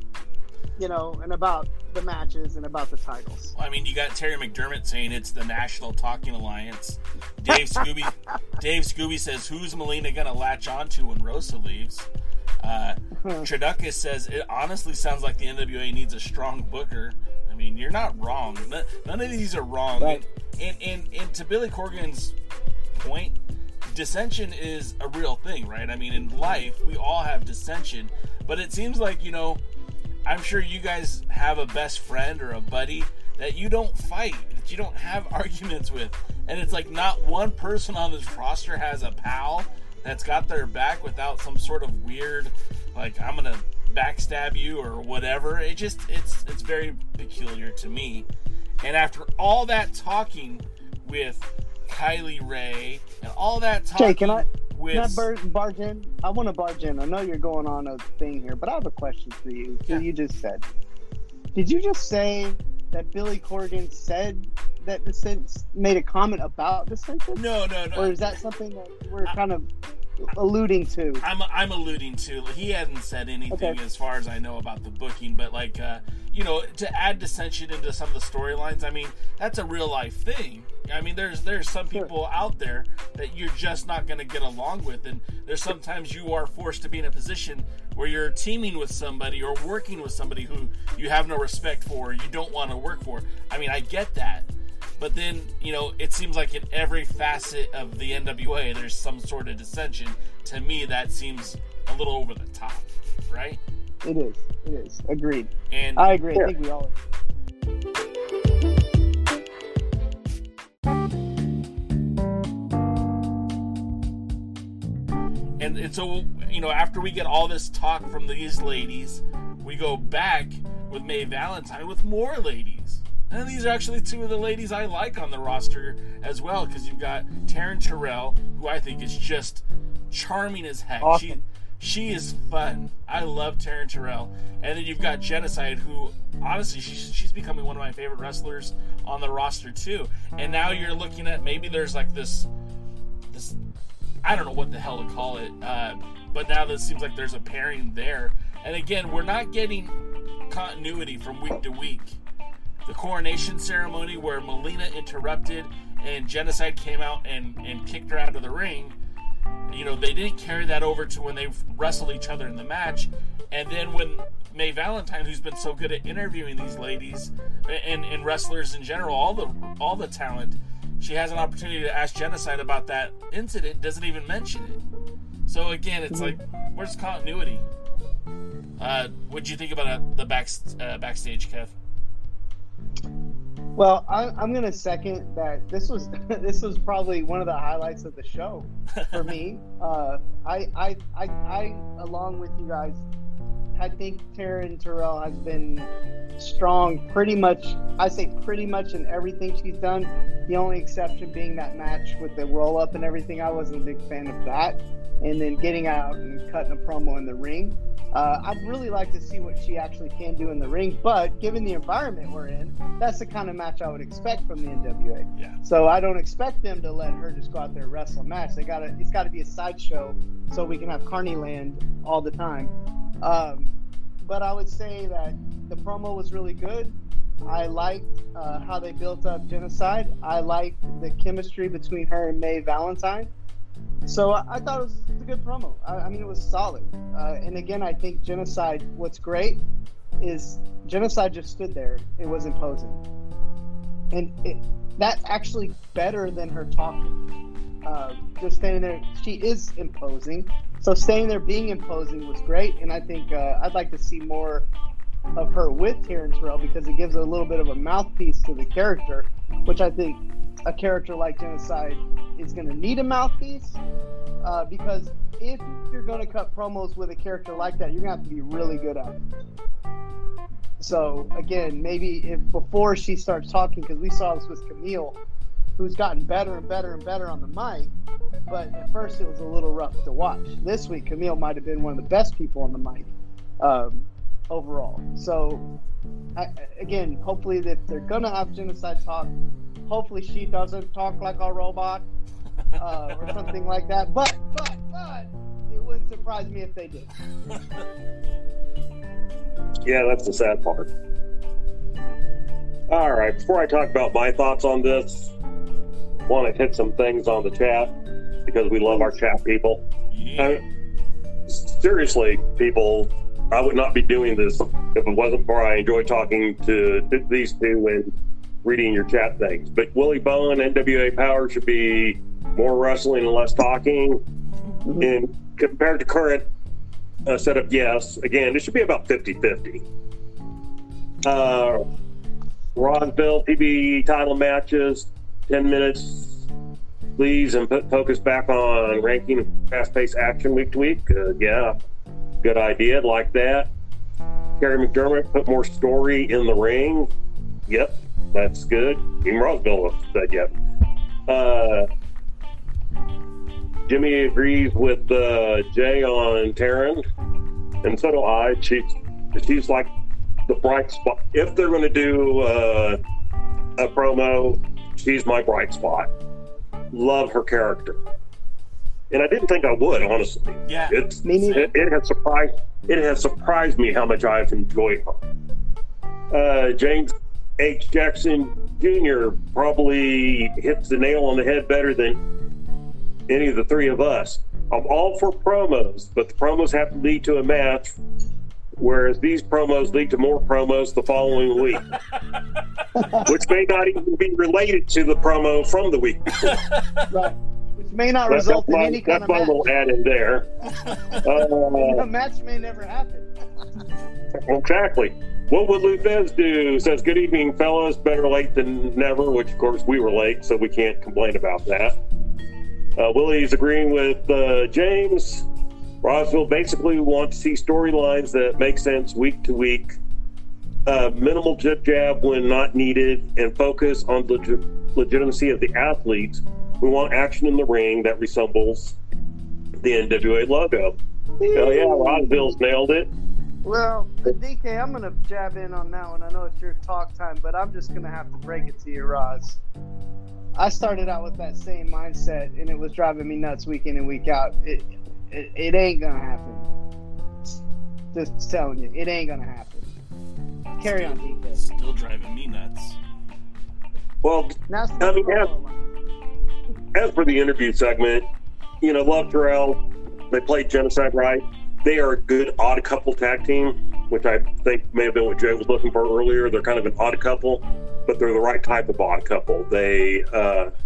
you know, and about the matches and about the titles. Well, I mean, you got Terry McDermott saying it's the National Talking Alliance. Dave Scooby, Dave Scooby says, "Who's Melina gonna latch onto when Rosa leaves?" Uh, Traducus says, "It honestly sounds like the N W A needs a strong booker." I mean, you're not wrong. None of these are wrong. Right. And, and, and, and to Billy Corgan's point, dissension is a real thing, right? I mean, in life, we all have dissension, but it seems like, you know, I'm sure you guys have a best friend or a buddy that you don't fight, that you don't have arguments with, and it's like not one person on this roster has a pal that's got their back without some sort of weird, like, I'm gonna backstab you or whatever. It just, it's it's very peculiar to me. And after all that talking with Kylie Ray and all that talking Jay, can I, with... can I bar, barge in? I want to barge in. I know you're going on a thing here, but I have a question for you. Yeah. You just said. Did you just say that Billy Corgan said that dissent made a comment about dissension? No, no, no. Or is that something that we're kind of alluding to? I'm I'm alluding to. He hasn't said anything Okay. as far as I know about the booking, but like uh, you know, to add dissension into some of the storylines, I mean, that's a real life thing. I mean, there's there's some people out there that you're just not going to get along with, and there's sometimes you are forced to be in a position where you're teaming with somebody or working with somebody who you have no respect for, or you don't want to work for. I mean, I get that. But then, you know, it seems like in every facet of the N W A, there's some sort of dissension. To me, that seems a little over the top, right? It is. It is. Agreed. And I agree. Yeah. I think we all agree. And, and so, you know, after we get all this talk from these ladies, we go back with Mae Valentine with more ladies. And these are actually two of the ladies I like on the roster as well, because you've got Taryn Terrell, who I think is just charming as heck. Awesome. She she is fun. I love Taryn Terrell. And then you've got Genocide, who honestly she's she's becoming one of my favorite wrestlers on the roster too. And now you're looking at maybe there's like this this I don't know what the hell to call it, uh, but now this seems like there's a pairing there. And again, we're not getting continuity from week to week. The coronation ceremony where Melina interrupted and Genocide came out and, and kicked her out of the ring, you know, they didn't carry that over to when they wrestled each other in the match. And then when Mae Valentine, who's been so good at interviewing these ladies and, and wrestlers in general, all the all the talent, she has an opportunity to ask Genocide about that incident, doesn't even mention it. So again, it's like, where's continuity? Uh, what'd you think about uh, the back, uh, backstage, Kev? Well, I, I'm going to second that. This was this was probably one of the highlights of the show for me. Uh, I, I, I, I, along with you guys, I think Taryn Terrell has been strong pretty much, I say pretty much in everything she's done. The only exception being that match with the roll-up and everything. I wasn't a big fan of that. And then getting out and cutting a promo in the ring. Uh, I'd really like to see what she actually can do in the ring, but given the environment we're in, that's the kind of match I would expect from the N W A. Yeah. So I don't expect them to let her just go out there and wrestle a match. They gotta, it's got to be a sideshow so we can have Carney Land all the time. Um, but I would say that the promo was really good. I liked uh, how they built up Genocide. I liked the chemistry between her and Mae Valentine. So I, I thought it was a good promo. I, I mean, it was solid. Uh, and again, I think Genocide, what's great is Genocide just stood there. It was imposing. And it, that's actually better than her talking. Uh, just standing there, she is imposing. So staying there being imposing was great. And I think uh, I'd like to see more of her with Taryn Terrell because it gives a little bit of a mouthpiece to the character, which I think a character like Genocide is going to need a mouthpiece uh, because if you're going to cut promos with a character like that, you're going to have to be really good at it. So again, maybe if before she starts talking, because we saw this with Camille, who's gotten better and better and better on the mic, but at first it was a little rough to watch. This week, Camille might have been one of the best people on the mic um, overall. So I, again, hopefully if they're going to have Genocide talk, hopefully she doesn't talk like a robot uh, or something like that. But, but, but, it wouldn't surprise me if they did. Yeah, that's the sad part. All right, before I talk about my thoughts on this, I want to hit some things on the chat because we love our chat people. Yeah. Uh, seriously, people, I would not be doing this if it wasn't for I enjoy talking to these two and reading your chat things. But Willie Bowen, N W A Power should be more wrestling and less talking. Mm-hmm. And compared to current uh, setup, yes. Again, it should be about fifty-fifty. Uh, Rosville T V title matches, ten minutes, please, and put focus back on ranking fast-paced action week to week. Uh, yeah, good idea. Like that. Kerry McDermott, put more story in the ring. Yep. That's good. Even Roseville said yep. Uh, Jimmy agrees with uh, Jay on Taryn, and so do I. She's, she's like the bright spot. If they're going to do uh, a promo, she's my bright spot. Love her character. And I didn't think I would, honestly. Yeah. It's, it, it has surprised it has surprised me how much I've enjoyed her. Uh, James H. Jackson Junior probably hits the nail on the head better than any of the three of us. I'm all for promos, but the promos have to lead to a match, whereas these promos lead to more promos the following week, which may not even be related to the promo from the week before. Right. Which may not that's, result that's in my, any kind of match. That's my little add in there. uh, a match may never happen. Exactly. What would Luthez do? Says, good evening, fellas. Better late than never, which, of course, we were late, so we can't complain about that. Uh, Willie's agreeing with uh, James. Rosville basically wants to see storylines that make sense week to week. Uh, minimal jib-jab when not needed, and focus on the leg- legitimacy of the athletes. We want action in the ring that resembles the N W A logo. Oh, yeah, Rosville's nailed it. Well, D K, I'm going to jab in on that one. I know it's your talk time, but I'm just going to have to break it to you, Roz. I started out with that same mindset, and it was driving me nuts week in and week out. It it, it ain't going to happen. Just telling you, it ain't going to happen. Carry still, on, D K. Still driving me nuts. Well, I mean, as, as for the interview segment, you know, Love Terrell, they played Genocide right. They are a good odd couple tag team, which I think may have been what Jay was looking for earlier. They're kind of an odd couple, but they're the right type of odd couple. They uh,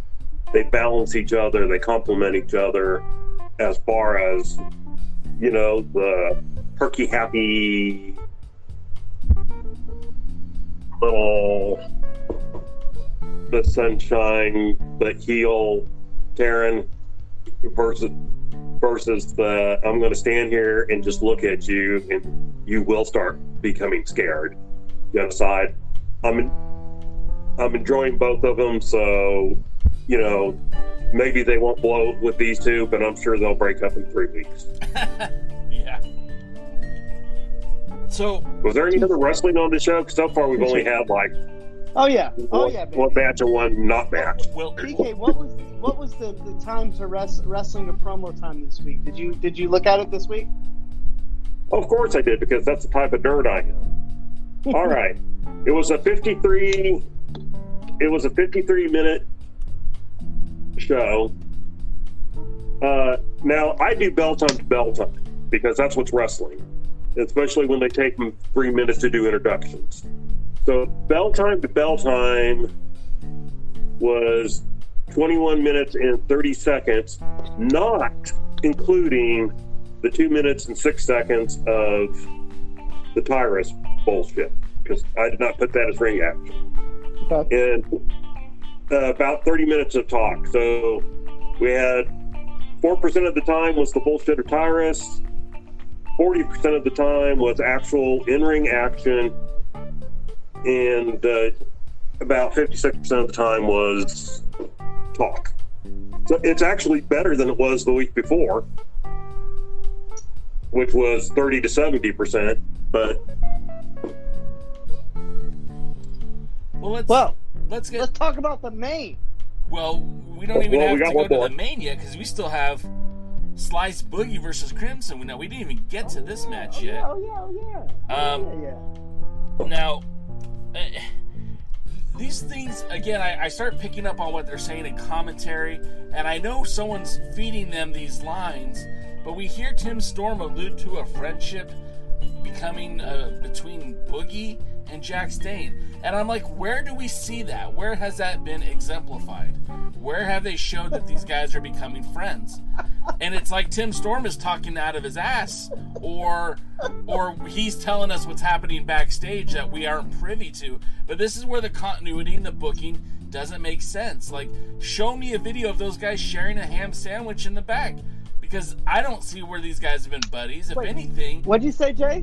they balance each other, they complement each other as far as, you know, the perky happy little the sunshine but heel Taryn versus versus the I'm going to stand here and just look at you and you will start becoming scared. The other side, I'm in, I'm enjoying both of them, so you know maybe they won't blow with these two, but I'm sure they'll break up in three weeks. Yeah. So, was there any other wrestling on the show? Because so far we've only had like oh yeah, oh one, yeah, baby. one match and one not match. Well, P K, what was what was the, the time to rest, wrestling to promo time this week? Did you did you look at it this week? Of course I did, because that's the type of nerd I am. All right, it was a fifty-three. It was a fifty-three minute show. Uh, now I do bell time to bell time because that's what's wrestling, especially when they take them three minutes to do introductions. So bell time to bell time was twenty-one minutes and thirty seconds, not including the two minutes and six seconds of the Tyrus bullshit, because I did not put that as ring action. Okay. And uh, about thirty minutes of talk. So we had four percent of the time was the bullshit of Tyrus, forty percent of the time was actual in-ring action, and uh, about fifty-six percent of the time was talk. So it's actually better than it was the week before, which was thirty to seventy percent, but well, let's well, let's get let's talk about the main. Well, we don't even well, have we to go to more. the main yet, because we still have Slice Boogie versus Crimson. We know we didn't even get to this match yet. Oh yeah, oh yeah, Um, oh, yeah, yeah. Now, uh, these things, again, I, I start picking up on what they're saying in commentary, and I know someone's feeding them these lines, but we hear Tim Storm allude to a friendship becoming uh, between Boogie and Jack Stane. And I'm like, where do we see that? Where has that been exemplified? Where have they showed that these guys are becoming friends? And it's like Tim Storm is talking out of his ass, or or he's telling us what's happening backstage that we aren't privy to. But this is where the continuity and the booking doesn't make sense. Like, show me a video of those guys sharing a ham sandwich in the back, because I don't see where these guys have been buddies. If Wait, anything... What'd you say, Jay?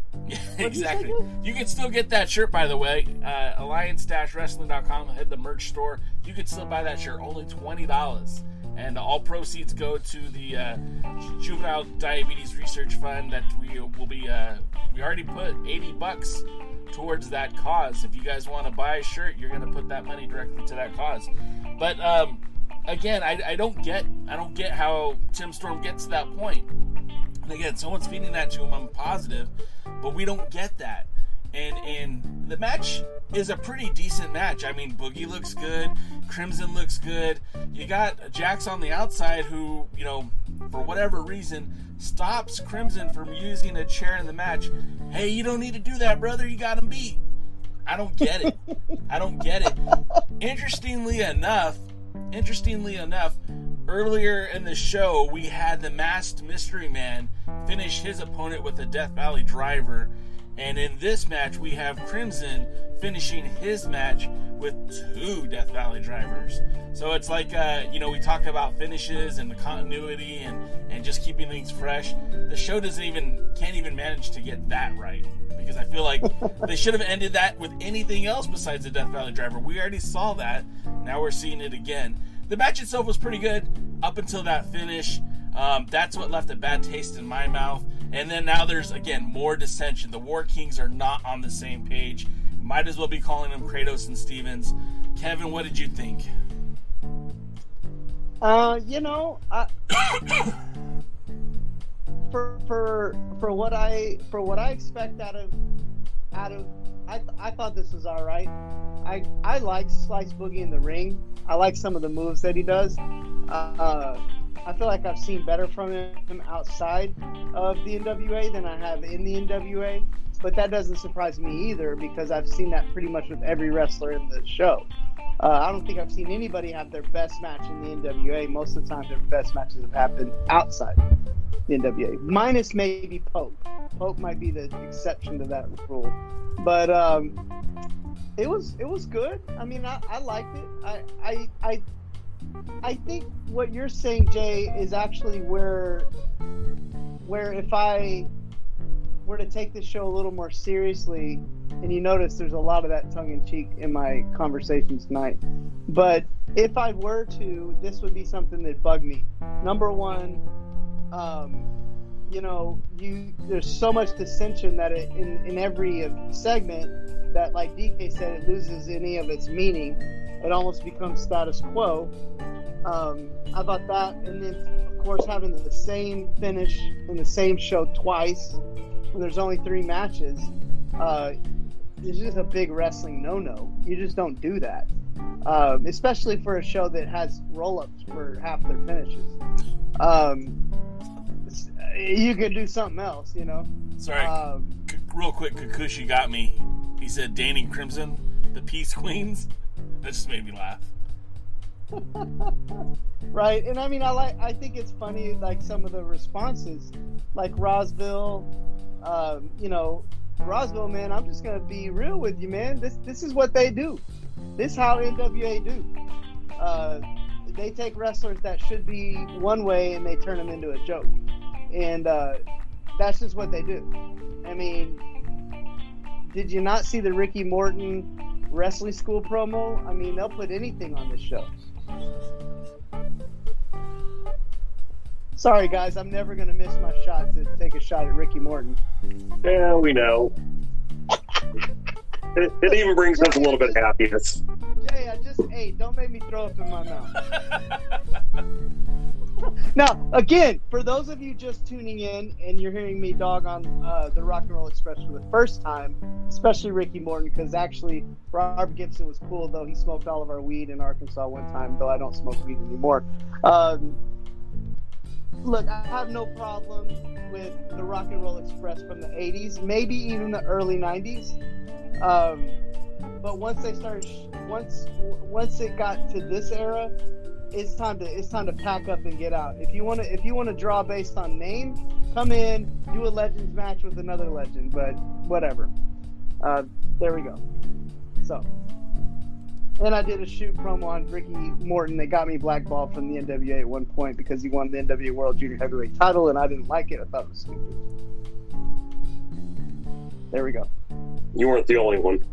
Exactly. You, you can still get that shirt, by the way. Uh, alliance dash wrestling dot com. Hit the merch store. You can still buy that shirt, only twenty dollars. And all proceeds go to the uh, Juvenile Diabetes Research Fund that we will be, uh, we already put eighty bucks towards that cause. If you guys want to buy a shirt, you're going to put that money directly to that cause. But, um, again, I, I don't get, I don't get how Tim Storm gets to that point. And again, someone's feeding that to him, I'm positive, but we don't get that. And and the match is a pretty decent match. I mean, Boogie looks good, Crimson looks good. You got Jax on the outside who, you know, for whatever reason, stops Crimson from using a chair in the match. Hey, you don't need to do that, brother. You got him beat. I don't get it. I don't get it. Interestingly enough, interestingly enough, earlier in the show, we had the Masked Mystery Man finish his opponent with a Death Valley Driver. And in this match, we have Crimson finishing his match with two Death Valley Drivers. So it's like, uh, you know, we talk about finishes and the continuity and, and just keeping things fresh. The show doesn't even, can't even manage to get that right. Because I feel like they should have ended that with anything else besides the Death Valley Driver. We already saw that. Now we're seeing it again. The match itself was pretty good up until that finish. Um, that's what left a bad taste in my mouth. And then now there's, again, more dissension. The War Kings are not on the same page. Might as well be calling them Kratos and Stevens. Kevin, what did you think? Uh, you know, I, for for for what I for what I expect out of out of I th- I thought this was all right. I I like Slice Boogie in the ring. I like some of the moves that he does. Uh, I feel like I've seen better from him outside of the N W A than I have in the N W A. but that doesn't surprise me either because I've seen that pretty much with every wrestler in the show. Uh, I don't think I've seen anybody have their best match in the N W A. Most of the time, their best matches have happened outside the N W A, minus maybe Pope. Pope might be the exception to that rule, but um, it was it was good. I mean, I, I liked it. I, I I I think what you're saying, Jay, is actually where where if I were to take this show a little more seriously, and you notice there's a lot of that tongue-in-cheek in my conversations tonight, but if I were to, this would be something that bugged me. Number one, um, you know, you there's so much dissension that it, in, in every segment that, like D K said, it loses any of its meaning. It almost becomes status quo. Um, how about that? And then, of course, having the same finish in the same show twice when there's only three matches, uh, it's just a big wrestling no-no. You just don't do that, um, especially for a show that has roll-ups for half their finishes. Um, you could do something else, you know. Sorry, um, C- real quick, Kikuchi got me. He said Dane and Crimson, the Peace Queens. That just made me laugh. Right, and I mean, I like. I think it's funny, like some of the responses, like Rosville. Um, you know, Roswell, man, I'm just gonna be real with you, man. This this is what they do. This is how N W A do. Uh, they take wrestlers that should be one way and they turn them into a joke, and uh, that's just what they do. I mean, did you not see the Ricky Morton wrestling school promo? I mean, they'll put anything on this show. Sorry, guys, I'm never going to miss my shot to take a shot at Ricky Morton. Yeah, we know. It, it even brings us a little bit of happiness. Jay, I just ate. Don't make me throw up in my mouth. Now, again, for those of you just tuning in and you're hearing me dog on uh, the Rock and Roll Express for the first time, especially Ricky Morton, because actually Rob Gibson was cool, though he smoked all of our weed in Arkansas one time, though I don't smoke weed anymore. Um, look, I have no problem with the Rock and Roll Express from the eighties, maybe even the early nineties. Um, but once they started, once once it got to this era, it's time to it's time to pack up and get out. If you want to if you want to draw based on name, come in, do a Legends match with another legend. But whatever. Uh, there we go. So, and I did a shoot promo on Ricky Morton that got me blackballed from the N W A at one point because he won the N W A World Junior Heavyweight title, and I didn't like it. I thought it was stupid. There we go. You weren't the only one.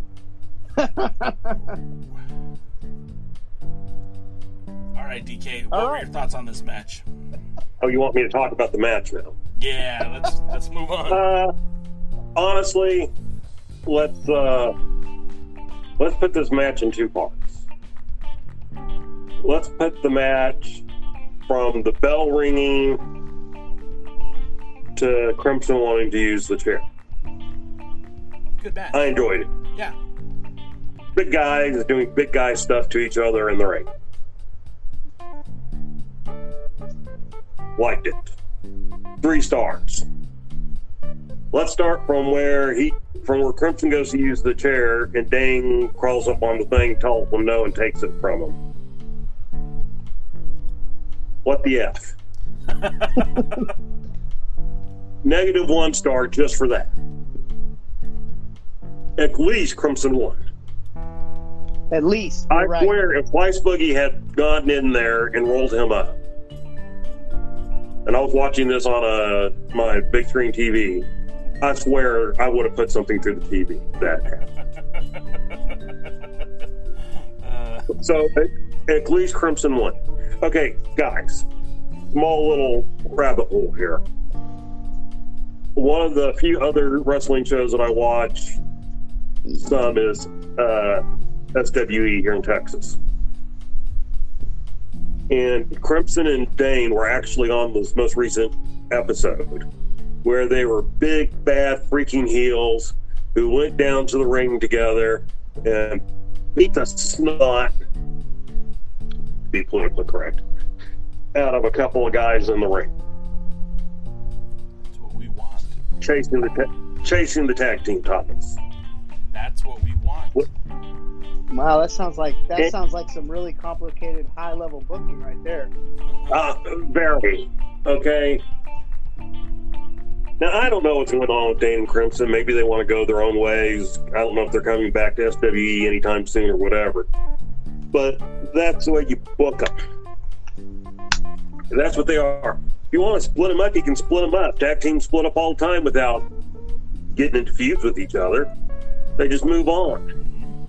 All right, D K, what All were right. your thoughts on this match? Oh, you want me to talk about the match now? Yeah, let's let's move on. Uh, honestly, let's uh, let's put this match in two parts. Let's put the match from the bell ringing to Crimson wanting to use the chair. Good match. I enjoyed it. Yeah. Big guys doing big guy stuff to each other in the ring. Liked it. Three stars. Let's start from where he, from where Crimson goes to use the chair, and Dane crawls up on the thing, tells him no, and takes it from him. What the F? Negative one star just for that. At least Crimson won. At least. I right. swear, if Vice Boogie had gone in there and rolled him up, and I was watching this on a my big screen T V, I swear I would have put something through the T V that happened. uh, So at, at least Crimson won. Okay, guys, small little rabbit hole here. One of the few other wrestling shows that I watch some is uh, S W E here in Texas. And Crimson and Dane were actually on this most recent episode where they were big, bad, freaking heels who went down to the ring together and beat the snot, to be politically correct, out of a couple of guys in the ring. that's what we want. Chasing the ta- chasing the tag team titles. That's what we want. What? Wow, that sounds like that It- sounds like some really complicated high level booking right there. Uh, very. Okay. Now, I don't know what's going on with Dane and Crimson. Maybe they want to go their own ways. I don't know if they're coming back to S W E anytime soon or whatever. But that's the way you book them. That's what they are. If you want to split them up, you can split them up. Tag teams split up all the time without getting into feuds with each other. They just move on.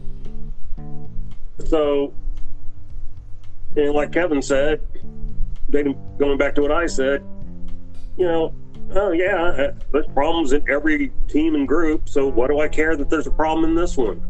So, and like Kevin said, they, going back to what I said, you know, oh yeah, there's problems in every team and group, so what do I care that there's a problem in this one?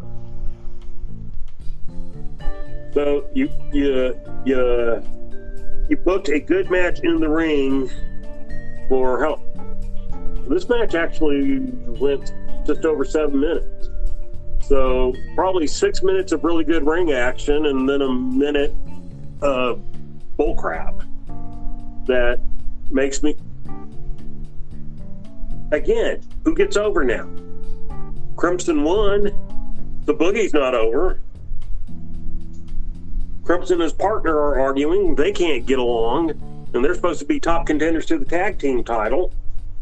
So you you you you booked a good match in the ring for help. This match actually went just over seven minutes. So probably six minutes of really good ring action and then a minute of bullcrap that makes me... Again, who gets over now? Crimson won. The Boogie's not over. Crimson and his partner are arguing. They can't get along. And they're supposed to be top contenders to the tag team title.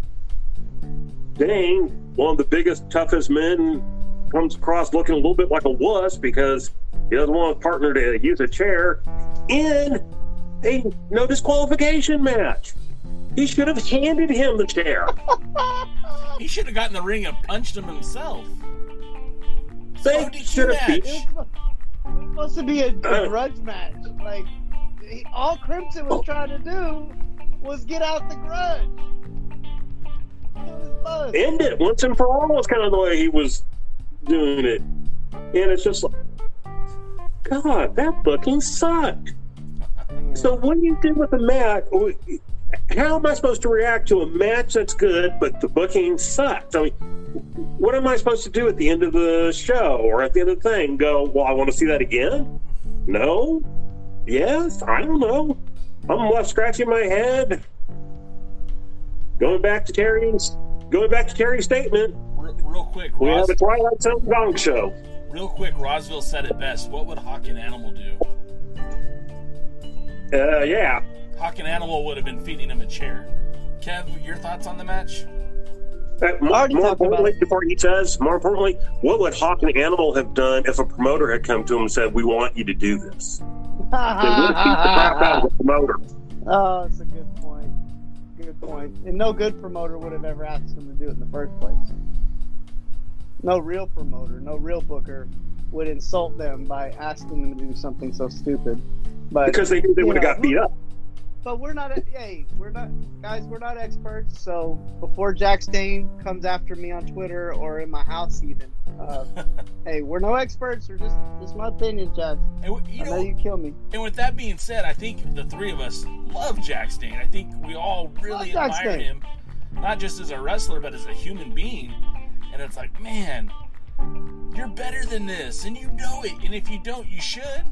Dane, one of the biggest, toughest men, comes across looking a little bit like a wuss because he doesn't want his partner to use a chair in a no disqualification match. He should have handed him the chair. He should have gotten in the ring and punched him himself. They should have It beat. was, it was supposed to be a, a grudge match. Like he, all Crimson was trying to do was get out the grudge. It was fun. End it once and for all was kind of the way he was doing it. And it's just like, God, that booking sucked. So what do you do with a match? How am I supposed to react to a match that's good, but the booking sucks? I mean, what am I supposed to do at the end of the show or at the end of the thing? Go, well, I want to see that again? No? Yes? I don't know. I'm left scratching my head. Going back to Terry's, going back to Terry's statement. Real, real quick, We Ros- have a Twilight Zone gong show. real quick, Rosville said it best. What would Hawk and Animal do? Uh, yeah. Hawk and Animal would have been feeding him a chair. Kev, your thoughts on the match? Uh, more more importantly, before he says, more importantly, what would Hawk and Animal have done if a promoter had come to him and said, "We want you to do this"? They would have beat the crap out of the promoter. Oh, that's a good point. Good point. And no good promoter would have ever asked him to do it in the first place. No real promoter, no real booker would insult them by asking them to do something so stupid. But Because they knew they you would have know, got beat up. But we're not, hey, we're not, guys, we're not experts. So before Jack Stain comes after me on Twitter or in my house, even, uh, hey, we're no experts. We're just, just my opinion, Jack. And, you I know, know you kill me. And with that being said, I think the three of us love Jack Stain. I think we all really Love Jack admire Stain. him, not just as a wrestler, but as a human being. And it's like, man, you're better than this, and you know it. And if you don't, you should.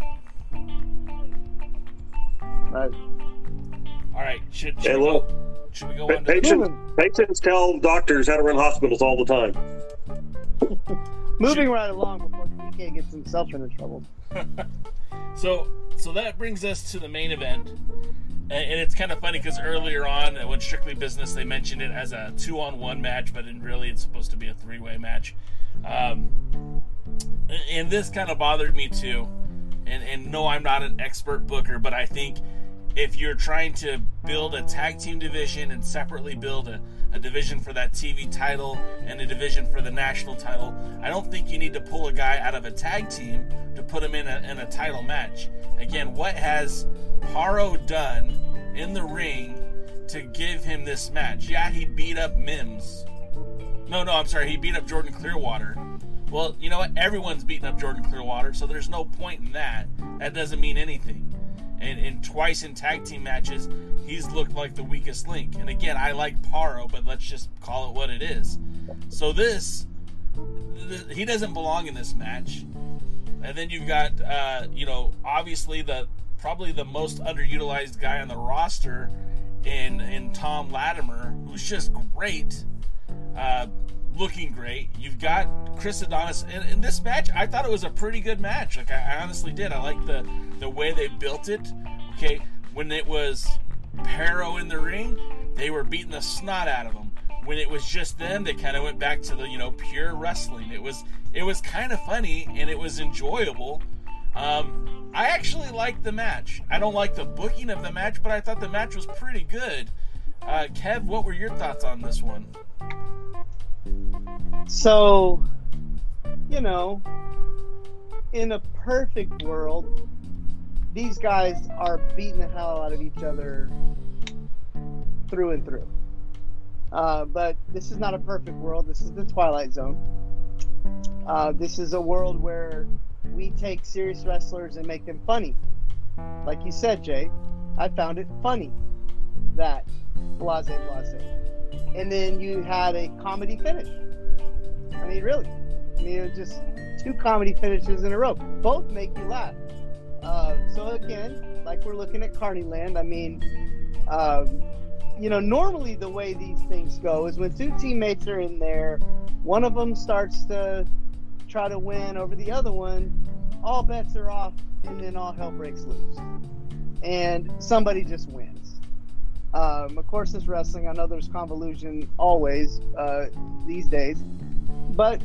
Right. All right, should, should, Hey, we, look, go, should we go pa- on to patients, patients tell doctors how to run hospitals all the time. Moving right along before P K gets himself into trouble. So, so that brings us to the main event, and, and it's kind of funny because earlier on, when Strictly Business, they mentioned it as a two-on-one match, but in really, it's supposed to be a three-way match. Um, and this kind of bothered me too. And, and no, I'm not an expert booker, but I think if you're trying to build a tag team division and separately build a, a division for that T V title and a division for the national title, I don't think you need to pull a guy out of a tag team to put him in a, in a title match. Again, what has Paro done in the ring to give him this match? Yeah, he beat up Mims. No, no, I'm sorry, he beat up Jordan Clearwater. Well, you know what? Everyone's beating up Jordan Clearwater, so there's no point in that. That doesn't mean anything. And, and twice in tag team matches, he's looked like the weakest link. And again, I like Paro, but let's just call it what it is. So this, th- he doesn't belong in this match. And then you've got, uh, you know, obviously the probably the most underutilized guy on the roster in in Tom Latimer, who's just great. Uh, looking great. You've got Chris Adonis. In, in this match, I thought it was a pretty good match. Like, I, I honestly did. I like the, the way they built it. Okay, when it was Pero in the ring, they were beating the snot out of him. When it was just them, they kind of went back to the, you know, pure wrestling. It was it was kind of funny, and it was enjoyable. Um, I actually liked the match. I don't like the booking of the match, but I thought the match was pretty good. Uh, Kev, what were your thoughts on this one? So, you know, in a perfect world, these guys are beating the hell out of each other through and through. Uh, but this is not a perfect world. This is the Twilight Zone. Uh, this is a world where we take serious wrestlers and make them funny. Like you said, Jay, I found it funny that blase blase. And then you had a comedy finish. I mean, really. I mean, it was just two comedy finishes in a row. Both make you laugh. Uh, so again, like we're looking at Carneyland, I mean, um, you know, normally the way these things go is when two teammates are in there, one of them starts to try to win over the other one, all bets are off, and then all hell breaks loose. And somebody just wins. Um, of course, it's wrestling. I know there's convolution always uh, these days. But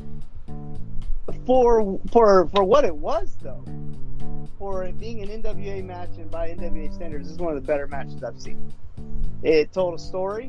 for for for what it was, though, for it being an N W A match and by N W A standards, this is one of the better matches I've seen. It told a story.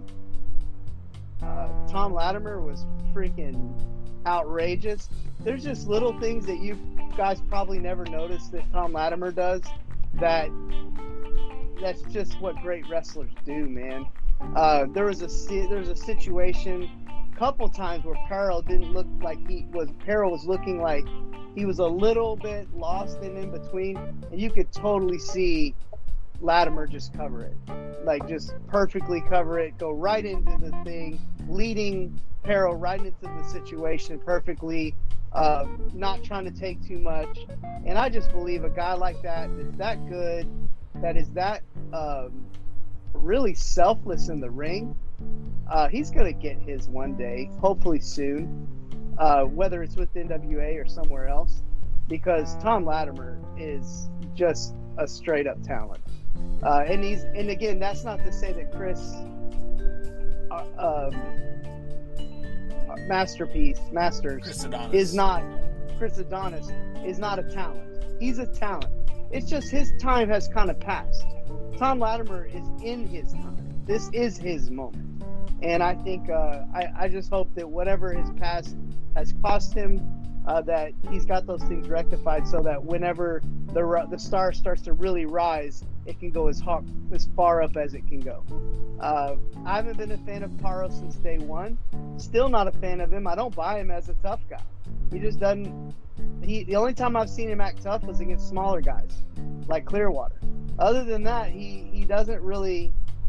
Uh, Tom Latimer was freaking outrageous. There's just little things that you guys probably never noticed that Tom Latimer does that that's just what great wrestlers do, man. Uh, there was a there was a situation a couple times where Pero didn't look like he was Pero was looking like he was a little bit lost in in between, and you could totally see Latimer just cover it, like just perfectly cover it, go right into the thing, leading Pero right into the situation perfectly, uh, not trying to take too much. And I just believe a guy like that is that good, that is that um, really selfless in the ring. Uh, he's going to get his one day, hopefully soon, uh, whether it's with N W A or somewhere else, because Tom Latimer is just a straight up talent. Uh, and he's, and again, that's not to say that Chris, uh, um, Masterpiece, Masters Chris Adonis. is not, Chris Adonis is not a talent. He's a talent. It's just his time has kind of passed. Tom Latimer is in his time. This is his moment. And I think, uh, I, I just hope that whatever his past has cost him, uh, that he's got those things rectified so that whenever the the star starts to really rise, it can go as, hot, as far up as it can go. Uh, I haven't been a fan of Paro since day one. Still not a fan of him. I don't buy him as a tough guy. He just doesn't. He the only time I've seen him act tough was against smaller guys, like Clearwater. Other than that, he, he doesn't really.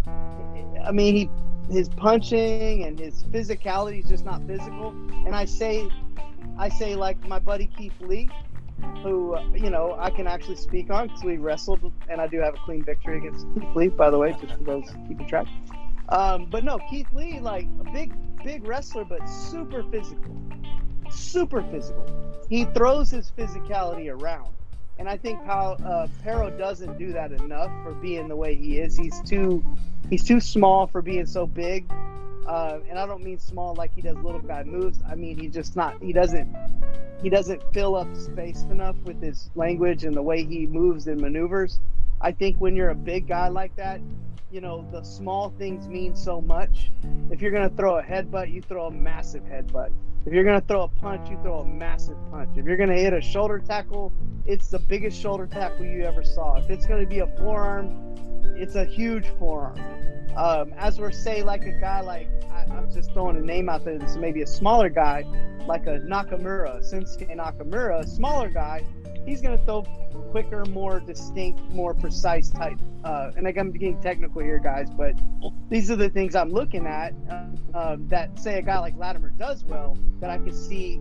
I mean, he his punching and his physicality is just not physical. And I say, I say like my buddy Keith Lee, who, you know, I can actually speak on because we wrestled, and I do have a clean victory against Keith Lee, by the way, just for those keeping track. Um, but no, Keith Lee, like a big, big wrestler, but super physical. Super physical. He throws his physicality around. And I think how uh, Pero doesn't do that enough for being the way he is. He's too he's too small for being so big. Uh, and I don't mean small like he does little guy moves. I mean he just not he doesn't he doesn't fill up space enough with his language and the way he moves and maneuvers. I think when you're a big guy like that, you know, the small things mean so much. If you're gonna throw a headbutt, you throw a massive headbutt. If you're going to throw a punch, you throw a massive punch. If you're going to hit a shoulder tackle, it's the biggest shoulder tackle you ever saw. If it's going to be a forearm, it's a huge forearm. Um, as we're saying, like a guy like, I, I'm just throwing a name out there, this is maybe a smaller guy, like a Nakamura, Shinsuke Nakamura, a smaller guy, he's going to throw quicker, more distinct, more precise type. Uh, and I'm getting technical here, guys, but these are the things I'm looking at uh, uh, that, say, a guy like Latimer does well, that I can see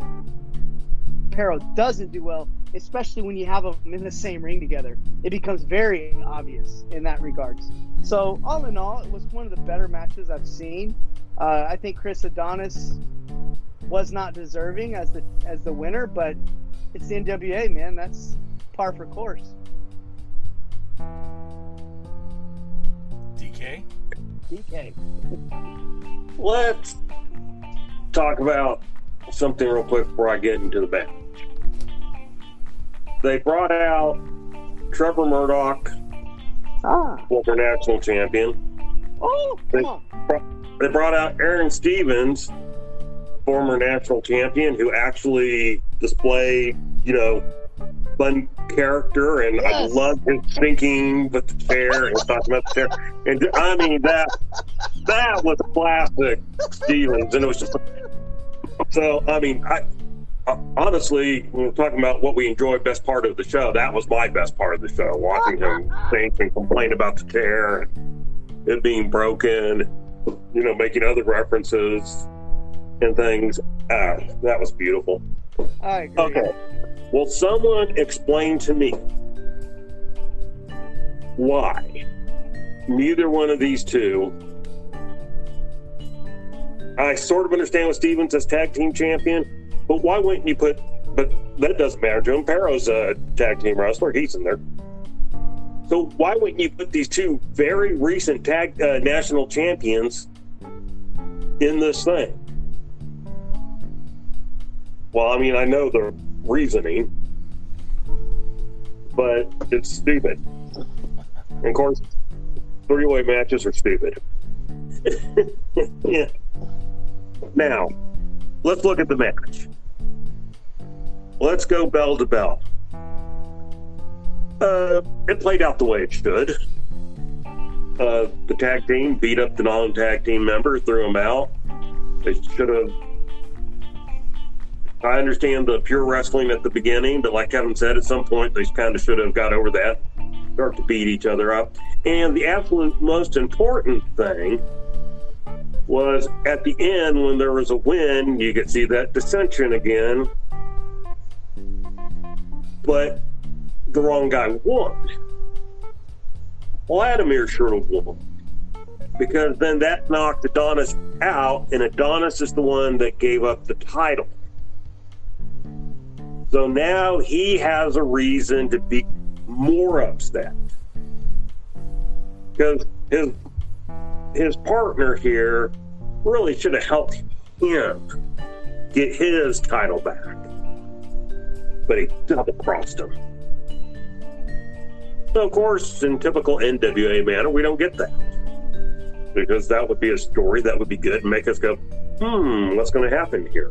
Pero doesn't do well, especially when you have them in the same ring together. It becomes very obvious in that regards. So, all in all, it was one of the better matches I've seen. Uh, I think Chris Adonis was not deserving as the as the winner, but it's the N W A, man. That's par for course. D K? D K. Let's talk about something real quick before I get into the match. They brought out Trevor Murdoch, ah. former national champion. Oh, come they, on. They brought out Aaron Stevens, former national champion, who actually displayed, you know, fun character, and yes. I love his thinking with the chair and talking about the chair. And I mean, that that was classic Stevens, and it was just so. I mean, I uh, honestly, when we're talking about what we enjoyed, best part of the show, that was my best part of the show. Watching him think and complain about the chair and it being broken, you know, making other references and things. Uh, that was beautiful. I agree. Okay. Will someone explain to me why neither one of these two? I sort of understand with Stevens as tag team champion, but why wouldn't you put? But that doesn't matter. Joe Perro's a tag team wrestler; he's in there. So why wouldn't you put these two very recent tag uh, national champions in this thing? Well, I mean, I know the reasoning, but it's stupid. And of course, three-way matches are stupid. Yeah. Now, let's look at the match. Let's go bell to bell. Uh, it played out the way it should. Uh, the tag team beat up the non-tag team member, threw them out. They should have. I understand the pure wrestling at the beginning, but like Kevin said, at some point they kind of should have got over that, start to beat each other up. And the absolute most important thing was at the end, when there was a win, you could see that dissension again, but the wrong guy won. Vladimir should have won, because then that knocked Adonis out, and Adonis is the one that gave up the title. So now he has a reason to be more upset, because his his partner here really should have helped him get his title back, but he double-crossed him. So of course, in typical N W A manner, we don't get that, because that would be a story that would be good and make us go, hmm, what's going to happen here?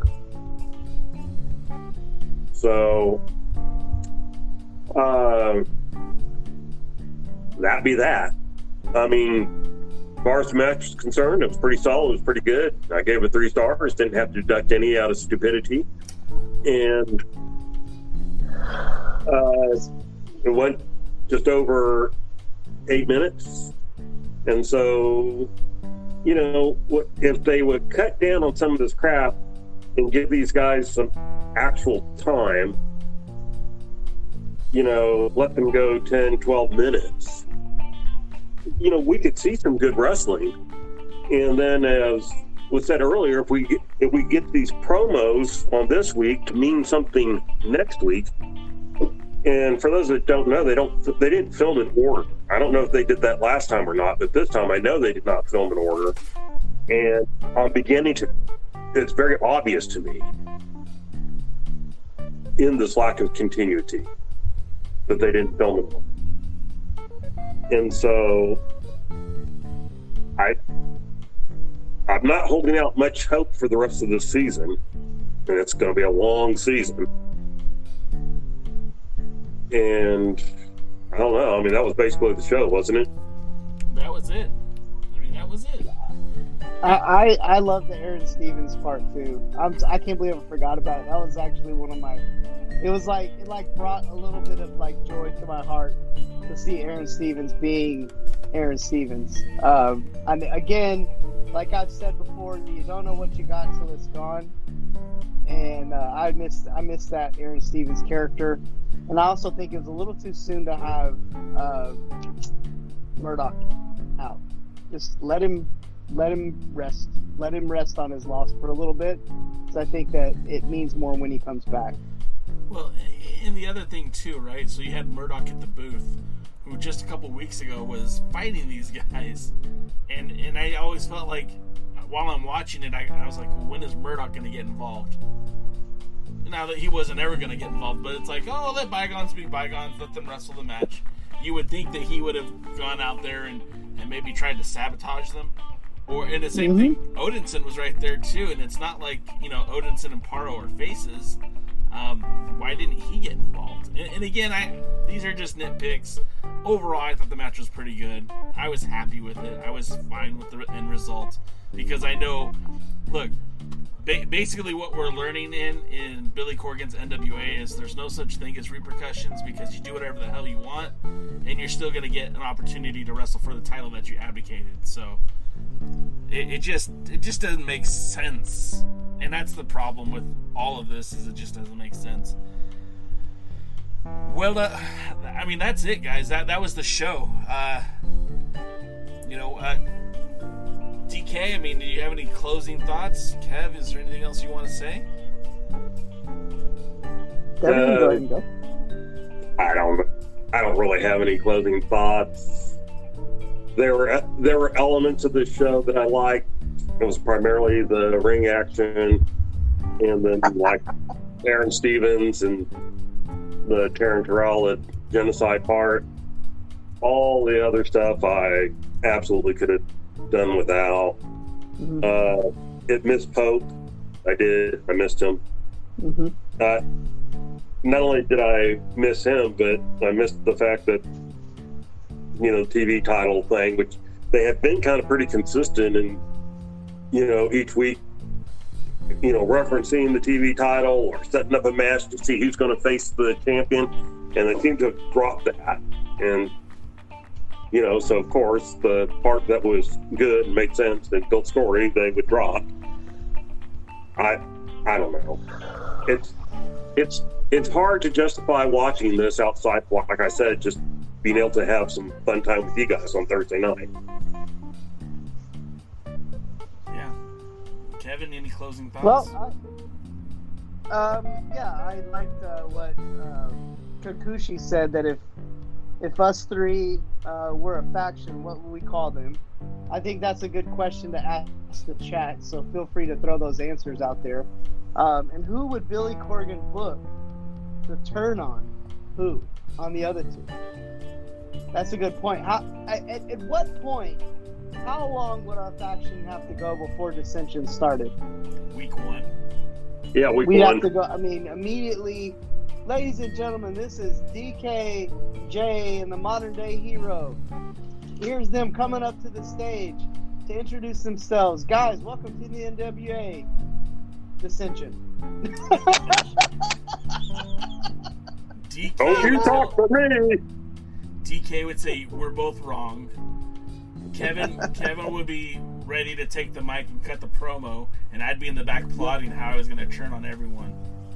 So, uh, that be that. I mean, as far as the match is concerned, it was pretty solid. It was pretty good. I gave it three stars. Didn't have to deduct any out of stupidity. And uh, it went just over eight minutes. And so, you know, if they would cut down on some of this crap and give these guys some actual time, you know, let them go ten, twelve minutes, you know, we could see some good wrestling. And then, as was said earlier, if we get, if we get these promos on this week to mean something next week, and for those that don't know, they don't they didn't film in order. I don't know if they did that last time or not, but this time I know they did not film in order. And I'm beginning to, it's very obvious to me in this lack of continuity that they didn't film it. And so I I'm not holding out much hope for the rest of this season, and it's going to be a long season. And I don't know, I mean, that was basically the show, wasn't it? That was it. I mean, that was it. I, I, I love the Aaron Stevens part too. I'm, I can't believe I forgot about it. That was actually one of my. It was like it like brought a little bit of like joy to my heart to see Aaron Stevens being Aaron Stevens. Um, and again, like I've said before, you don't know what you got till it's gone. And uh, I missed I missed that Aaron Stevens character. And I also think it was a little too soon to have uh, Murdoch out. Just let him let him rest. Let him rest on his loss for a little bit. So I think that it means more when he comes back. Well, and the other thing too, right? So you had Murdoch at the booth, who just a couple weeks ago was fighting these guys, and and I always felt like while I'm watching it, I, I was like, well, when is Murdoch going to get involved? Now that he wasn't ever going to get involved, but it's like, oh, let bygones be bygones, let them wrestle the match. You would think that he would have gone out there and, and maybe tried to sabotage them. Or, and the same mm-hmm. thing, Odinson was right there too, and it's not like, you know, Odinson and Paro are faces. Um, why didn't he get involved? And, and again, I these are just nitpicks. Overall, I thought the match was pretty good. I was happy with it. I was fine with the end result because I know, look, ba- basically what we're learning in, in Billy Corgan's N W A is there's no such thing as repercussions because you do whatever the hell you want and you're still going to get an opportunity to wrestle for the title that you advocated. So it, it just it just doesn't make sense. And that's the problem with all of this is it just doesn't make sense. Well, uh, I mean, that's it, guys. That that was the show. Uh, you know, uh, D K, I mean, do you have any closing thoughts? Kev, is there anything else you want to say? Devin, uh, go ahead and go. I don't I don't really have any closing thoughts. There were there were elements of the show that I liked. It was primarily the ring action, and then like Aaron Stevens and the Taryn Terrell at Genocide part. All the other stuff I absolutely could have done without. Mm-hmm. Uh, it missed Pope. I did. I missed him. Mm-hmm. Uh, not only did I miss him, but I missed the fact that, you know, T V title thing, which they have been kind of pretty consistent in, you know, each week, you know, referencing the T V title or setting up a match to see who's going to face the champion. And they seem to have dropped that. And, you know, so of course, the part that was good and made sense and built story, they would drop. I, I don't know. It's, it's, it's hard to justify watching this outside, like I said, just being able to have some fun time with you guys on Thursday night. Kevin, any closing thoughts? Well, I, um, yeah, I liked uh, what um, Kikuchi said, that if if us three uh, were a faction, what would we call them? I think that's a good question to ask the chat, so feel free to throw those answers out there. Um, and who would Billy Corgan book to turn on? Who? On the other two? That's a good point. How, at, at what point... How long would our faction have to go before dissension started? Week one. Yeah, week We'd one. have to go, I mean, immediately. Ladies and gentlemen, this is D K J and the Modern Day Hero. Here's them coming up to the stage to introduce themselves. Guys, welcome to the N W A Dissension. D K, oh, you talk for me. D K would say, we're both wrong. Kevin Kevin would be ready to take the mic and cut the promo, and I'd be in the back plotting how I was going to turn on everyone.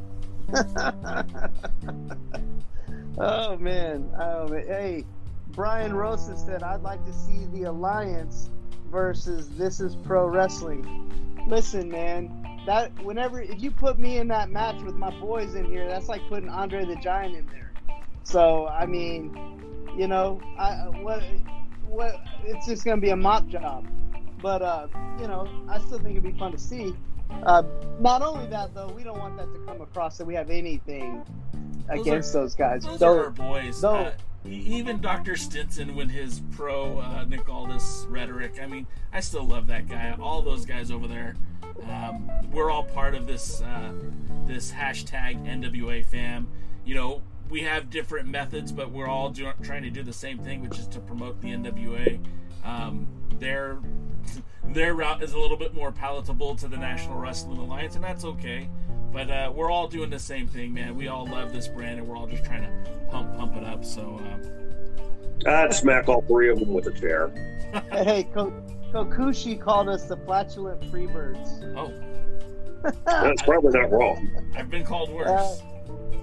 oh, man. oh man. Hey, Brian Rosa said, I'd like to see the Alliance versus This Is Pro Wrestling. Listen, man, that whenever if you put me in that match with my boys in here, that's like putting Andre the Giant in there. So, I mean, you know, I what... What, it's just going to be a mop job. But, uh, you know, I still think it'd be fun to see. Uh, not only that, though, we don't want that to come across that we have anything those against are, those guys. Those though, are our boys. Though, uh, even Doctor Stinson with his pro uh, Nick Aldis rhetoric. I mean, I still love that guy. All those guys over there. Um, we're all part of this, uh, this hashtag N W A fam. You know, we have different methods, but we're all do, trying to do the same thing, which is to promote the N W A. Um, their their route is a little bit more palatable to the National Wrestling Alliance, and that's okay. But uh, we're all doing the same thing, man. We all love this brand, and we're all just trying to pump pump it up. So um... I'd smack all three of them with a chair. Hey, Kokushi called us the flatulent freebirds. Oh, that's probably not wrong. I've been called worse. Uh,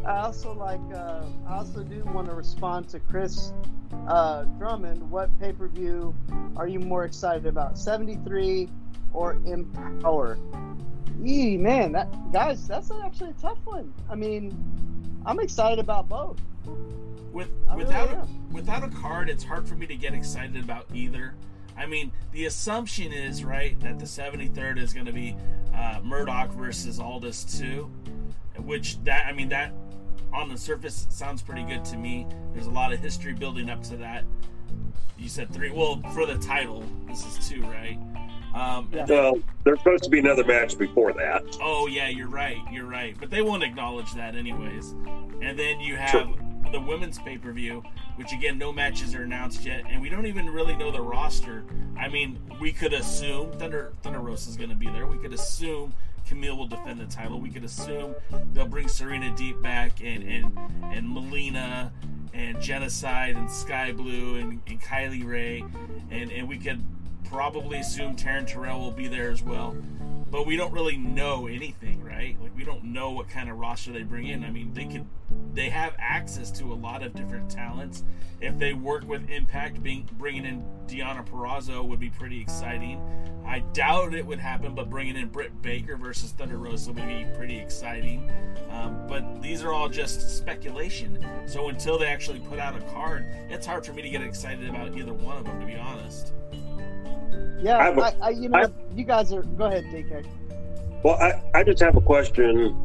I also like. Uh, I also do want to respond to Chris uh, Drummond. What pay-per-view are you more excited about, seventy-three or Empower? Eee, man, that guys, that's actually a tough one. I mean, I'm excited about both. With I without really a, without a card, it's hard for me to get excited about either. I mean, the assumption is right that the seventy-third is going to be uh, Murdoch versus Aldis two, which that I mean that on the surface sounds pretty good to me. There's a lot of history building up to that. You said three. Well, for the title, this is two, right? Um, yeah. Well, there's supposed to be another match before that. Oh yeah, you're right. You're right. But they won't acknowledge that anyways. And then you have sure. the women's pay-per-view, which again, no matches are announced yet, and we don't even really know the roster. I mean, we could assume Thunder Thunder Rosa is going to be there. We could assume Camille will defend the title. We could assume they'll bring Serena Deep back and and, and Melina and Genocide and Sky Blue and, and Kylie Ray, and, and we could probably assume Taryn Terrell will be there as well. But we don't really know anything, right? Like, we don't know what kind of roster they bring in. I mean, they could, they have access to a lot of different talents. If they work with Impact, being bringing in Deonna Purrazzo would be pretty exciting. I doubt it would happen, but bringing in Britt Baker versus Thunder Rosa would be pretty exciting. Um, but these are all just speculation. So until they actually put out a card, it's hard for me to get excited about either one of them, to be honest. Yeah, I, a, I, I you know, I, you guys are. Go ahead, D K. Well, I, I just have a question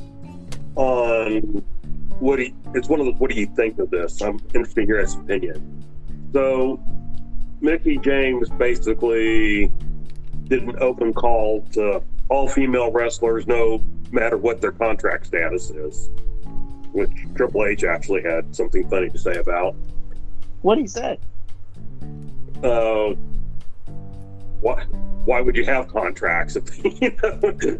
on what he. It's one of the. What do you think of this? I'm interested in your guys' opinion. So, Mickie James basically did an open call to all female wrestlers, no matter what their contract status is, which Triple H actually had something funny to say about. What he said? Uh. Why, why would you have contracts if you know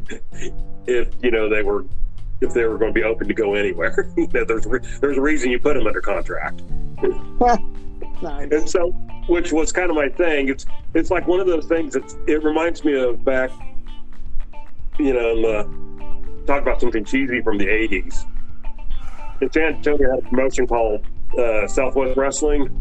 if you know they were if they were going to be open to go anywhere? You know, there's there's a reason you put them under contract. Nice. And so, which was kind of my thing. It's it's like one of those things that it reminds me of back, you know, in the, talk about something cheesy from the eighties. In San Antonio had a promotion called uh, Southwest Wrestling.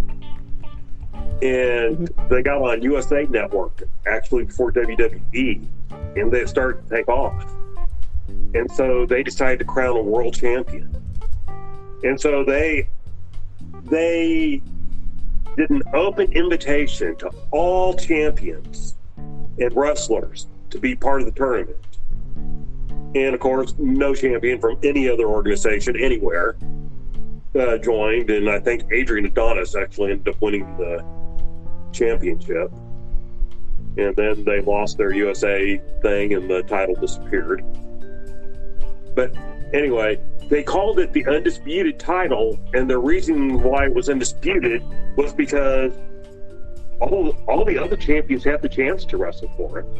And they got on U S A Network actually before W W E, and they started to take off. And so they decided to crown a world champion. And so they they did an open invitation to all champions and wrestlers to be part of the tournament. And of course, no champion from any other organization anywhere uh, joined. And I think Adrian Adonis actually ended up winning the championship, and then they lost their U S A thing and the title disappeared. But anyway, they called it the undisputed title, and the reason why it was undisputed was because all all the other champions had the chance to wrestle for it.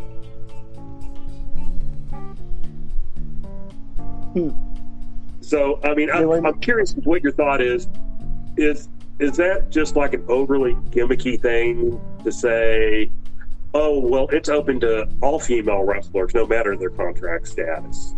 Hmm. So I mean, I'm, I'm curious what your thought is. Is Is that just like an overly gimmicky thing to say, oh, well, it's open to all female wrestlers, no matter their contract status?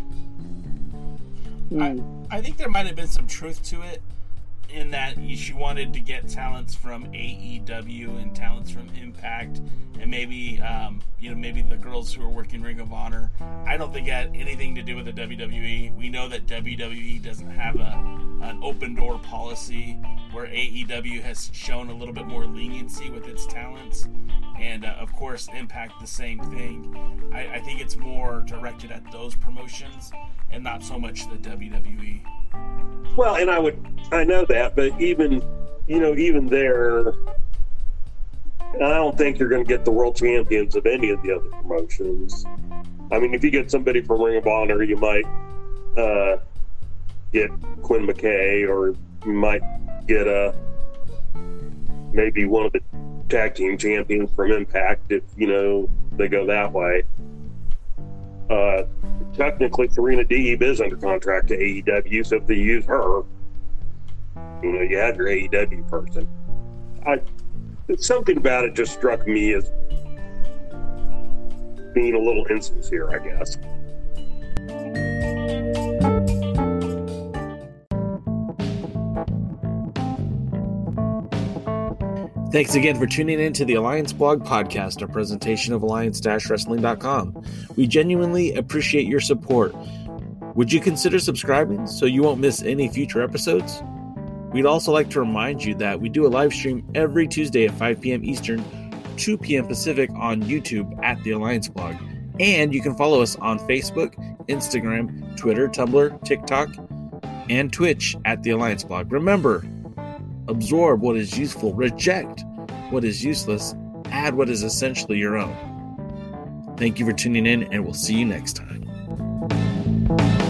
I, I think there might have been some truth to it in that she wanted to get talents from A E W and talents from Impact, and maybe um, you know maybe the girls who are working Ring of Honor. I don't think it had anything to do with the W W E. We know that W W E doesn't have a an open door policy, where A E W has shown a little bit more leniency with its talents, and uh, of course Impact the same thing. I, I think it's more directed at those promotions and not so much the W W E. Well, and I would, I know that, but even, you know, even there, I don't think you're going to get the world champions of any of the other promotions. I mean, if you get somebody from Ring of Honor, you might uh, get Quinn McKay, or you might get a maybe one of the tag team champions from Impact if, you know, they go that way. Uh, technically, Serena Deeb is under contract to A E W, so if they use her, you know, you have your A E W person. I, something about it just struck me as being a little insincere, I guess. Thanks again for tuning in to the Alliance Blog Podcast, a presentation of alliance dash wrestling dot com. We genuinely appreciate your support. Would you consider subscribing so you won't miss any future episodes? We'd also like to remind you that we do a live stream every Tuesday at five p.m. Eastern, two p.m. Pacific on YouTube at the Alliance Blog. And you can follow us on Facebook, Instagram, Twitter, Tumblr, TikTok, and Twitch at the Alliance Blog. Remember, absorb what is useful, reject what is useless, add what is essentially your own. Thank you for tuning in, and we'll see you next time.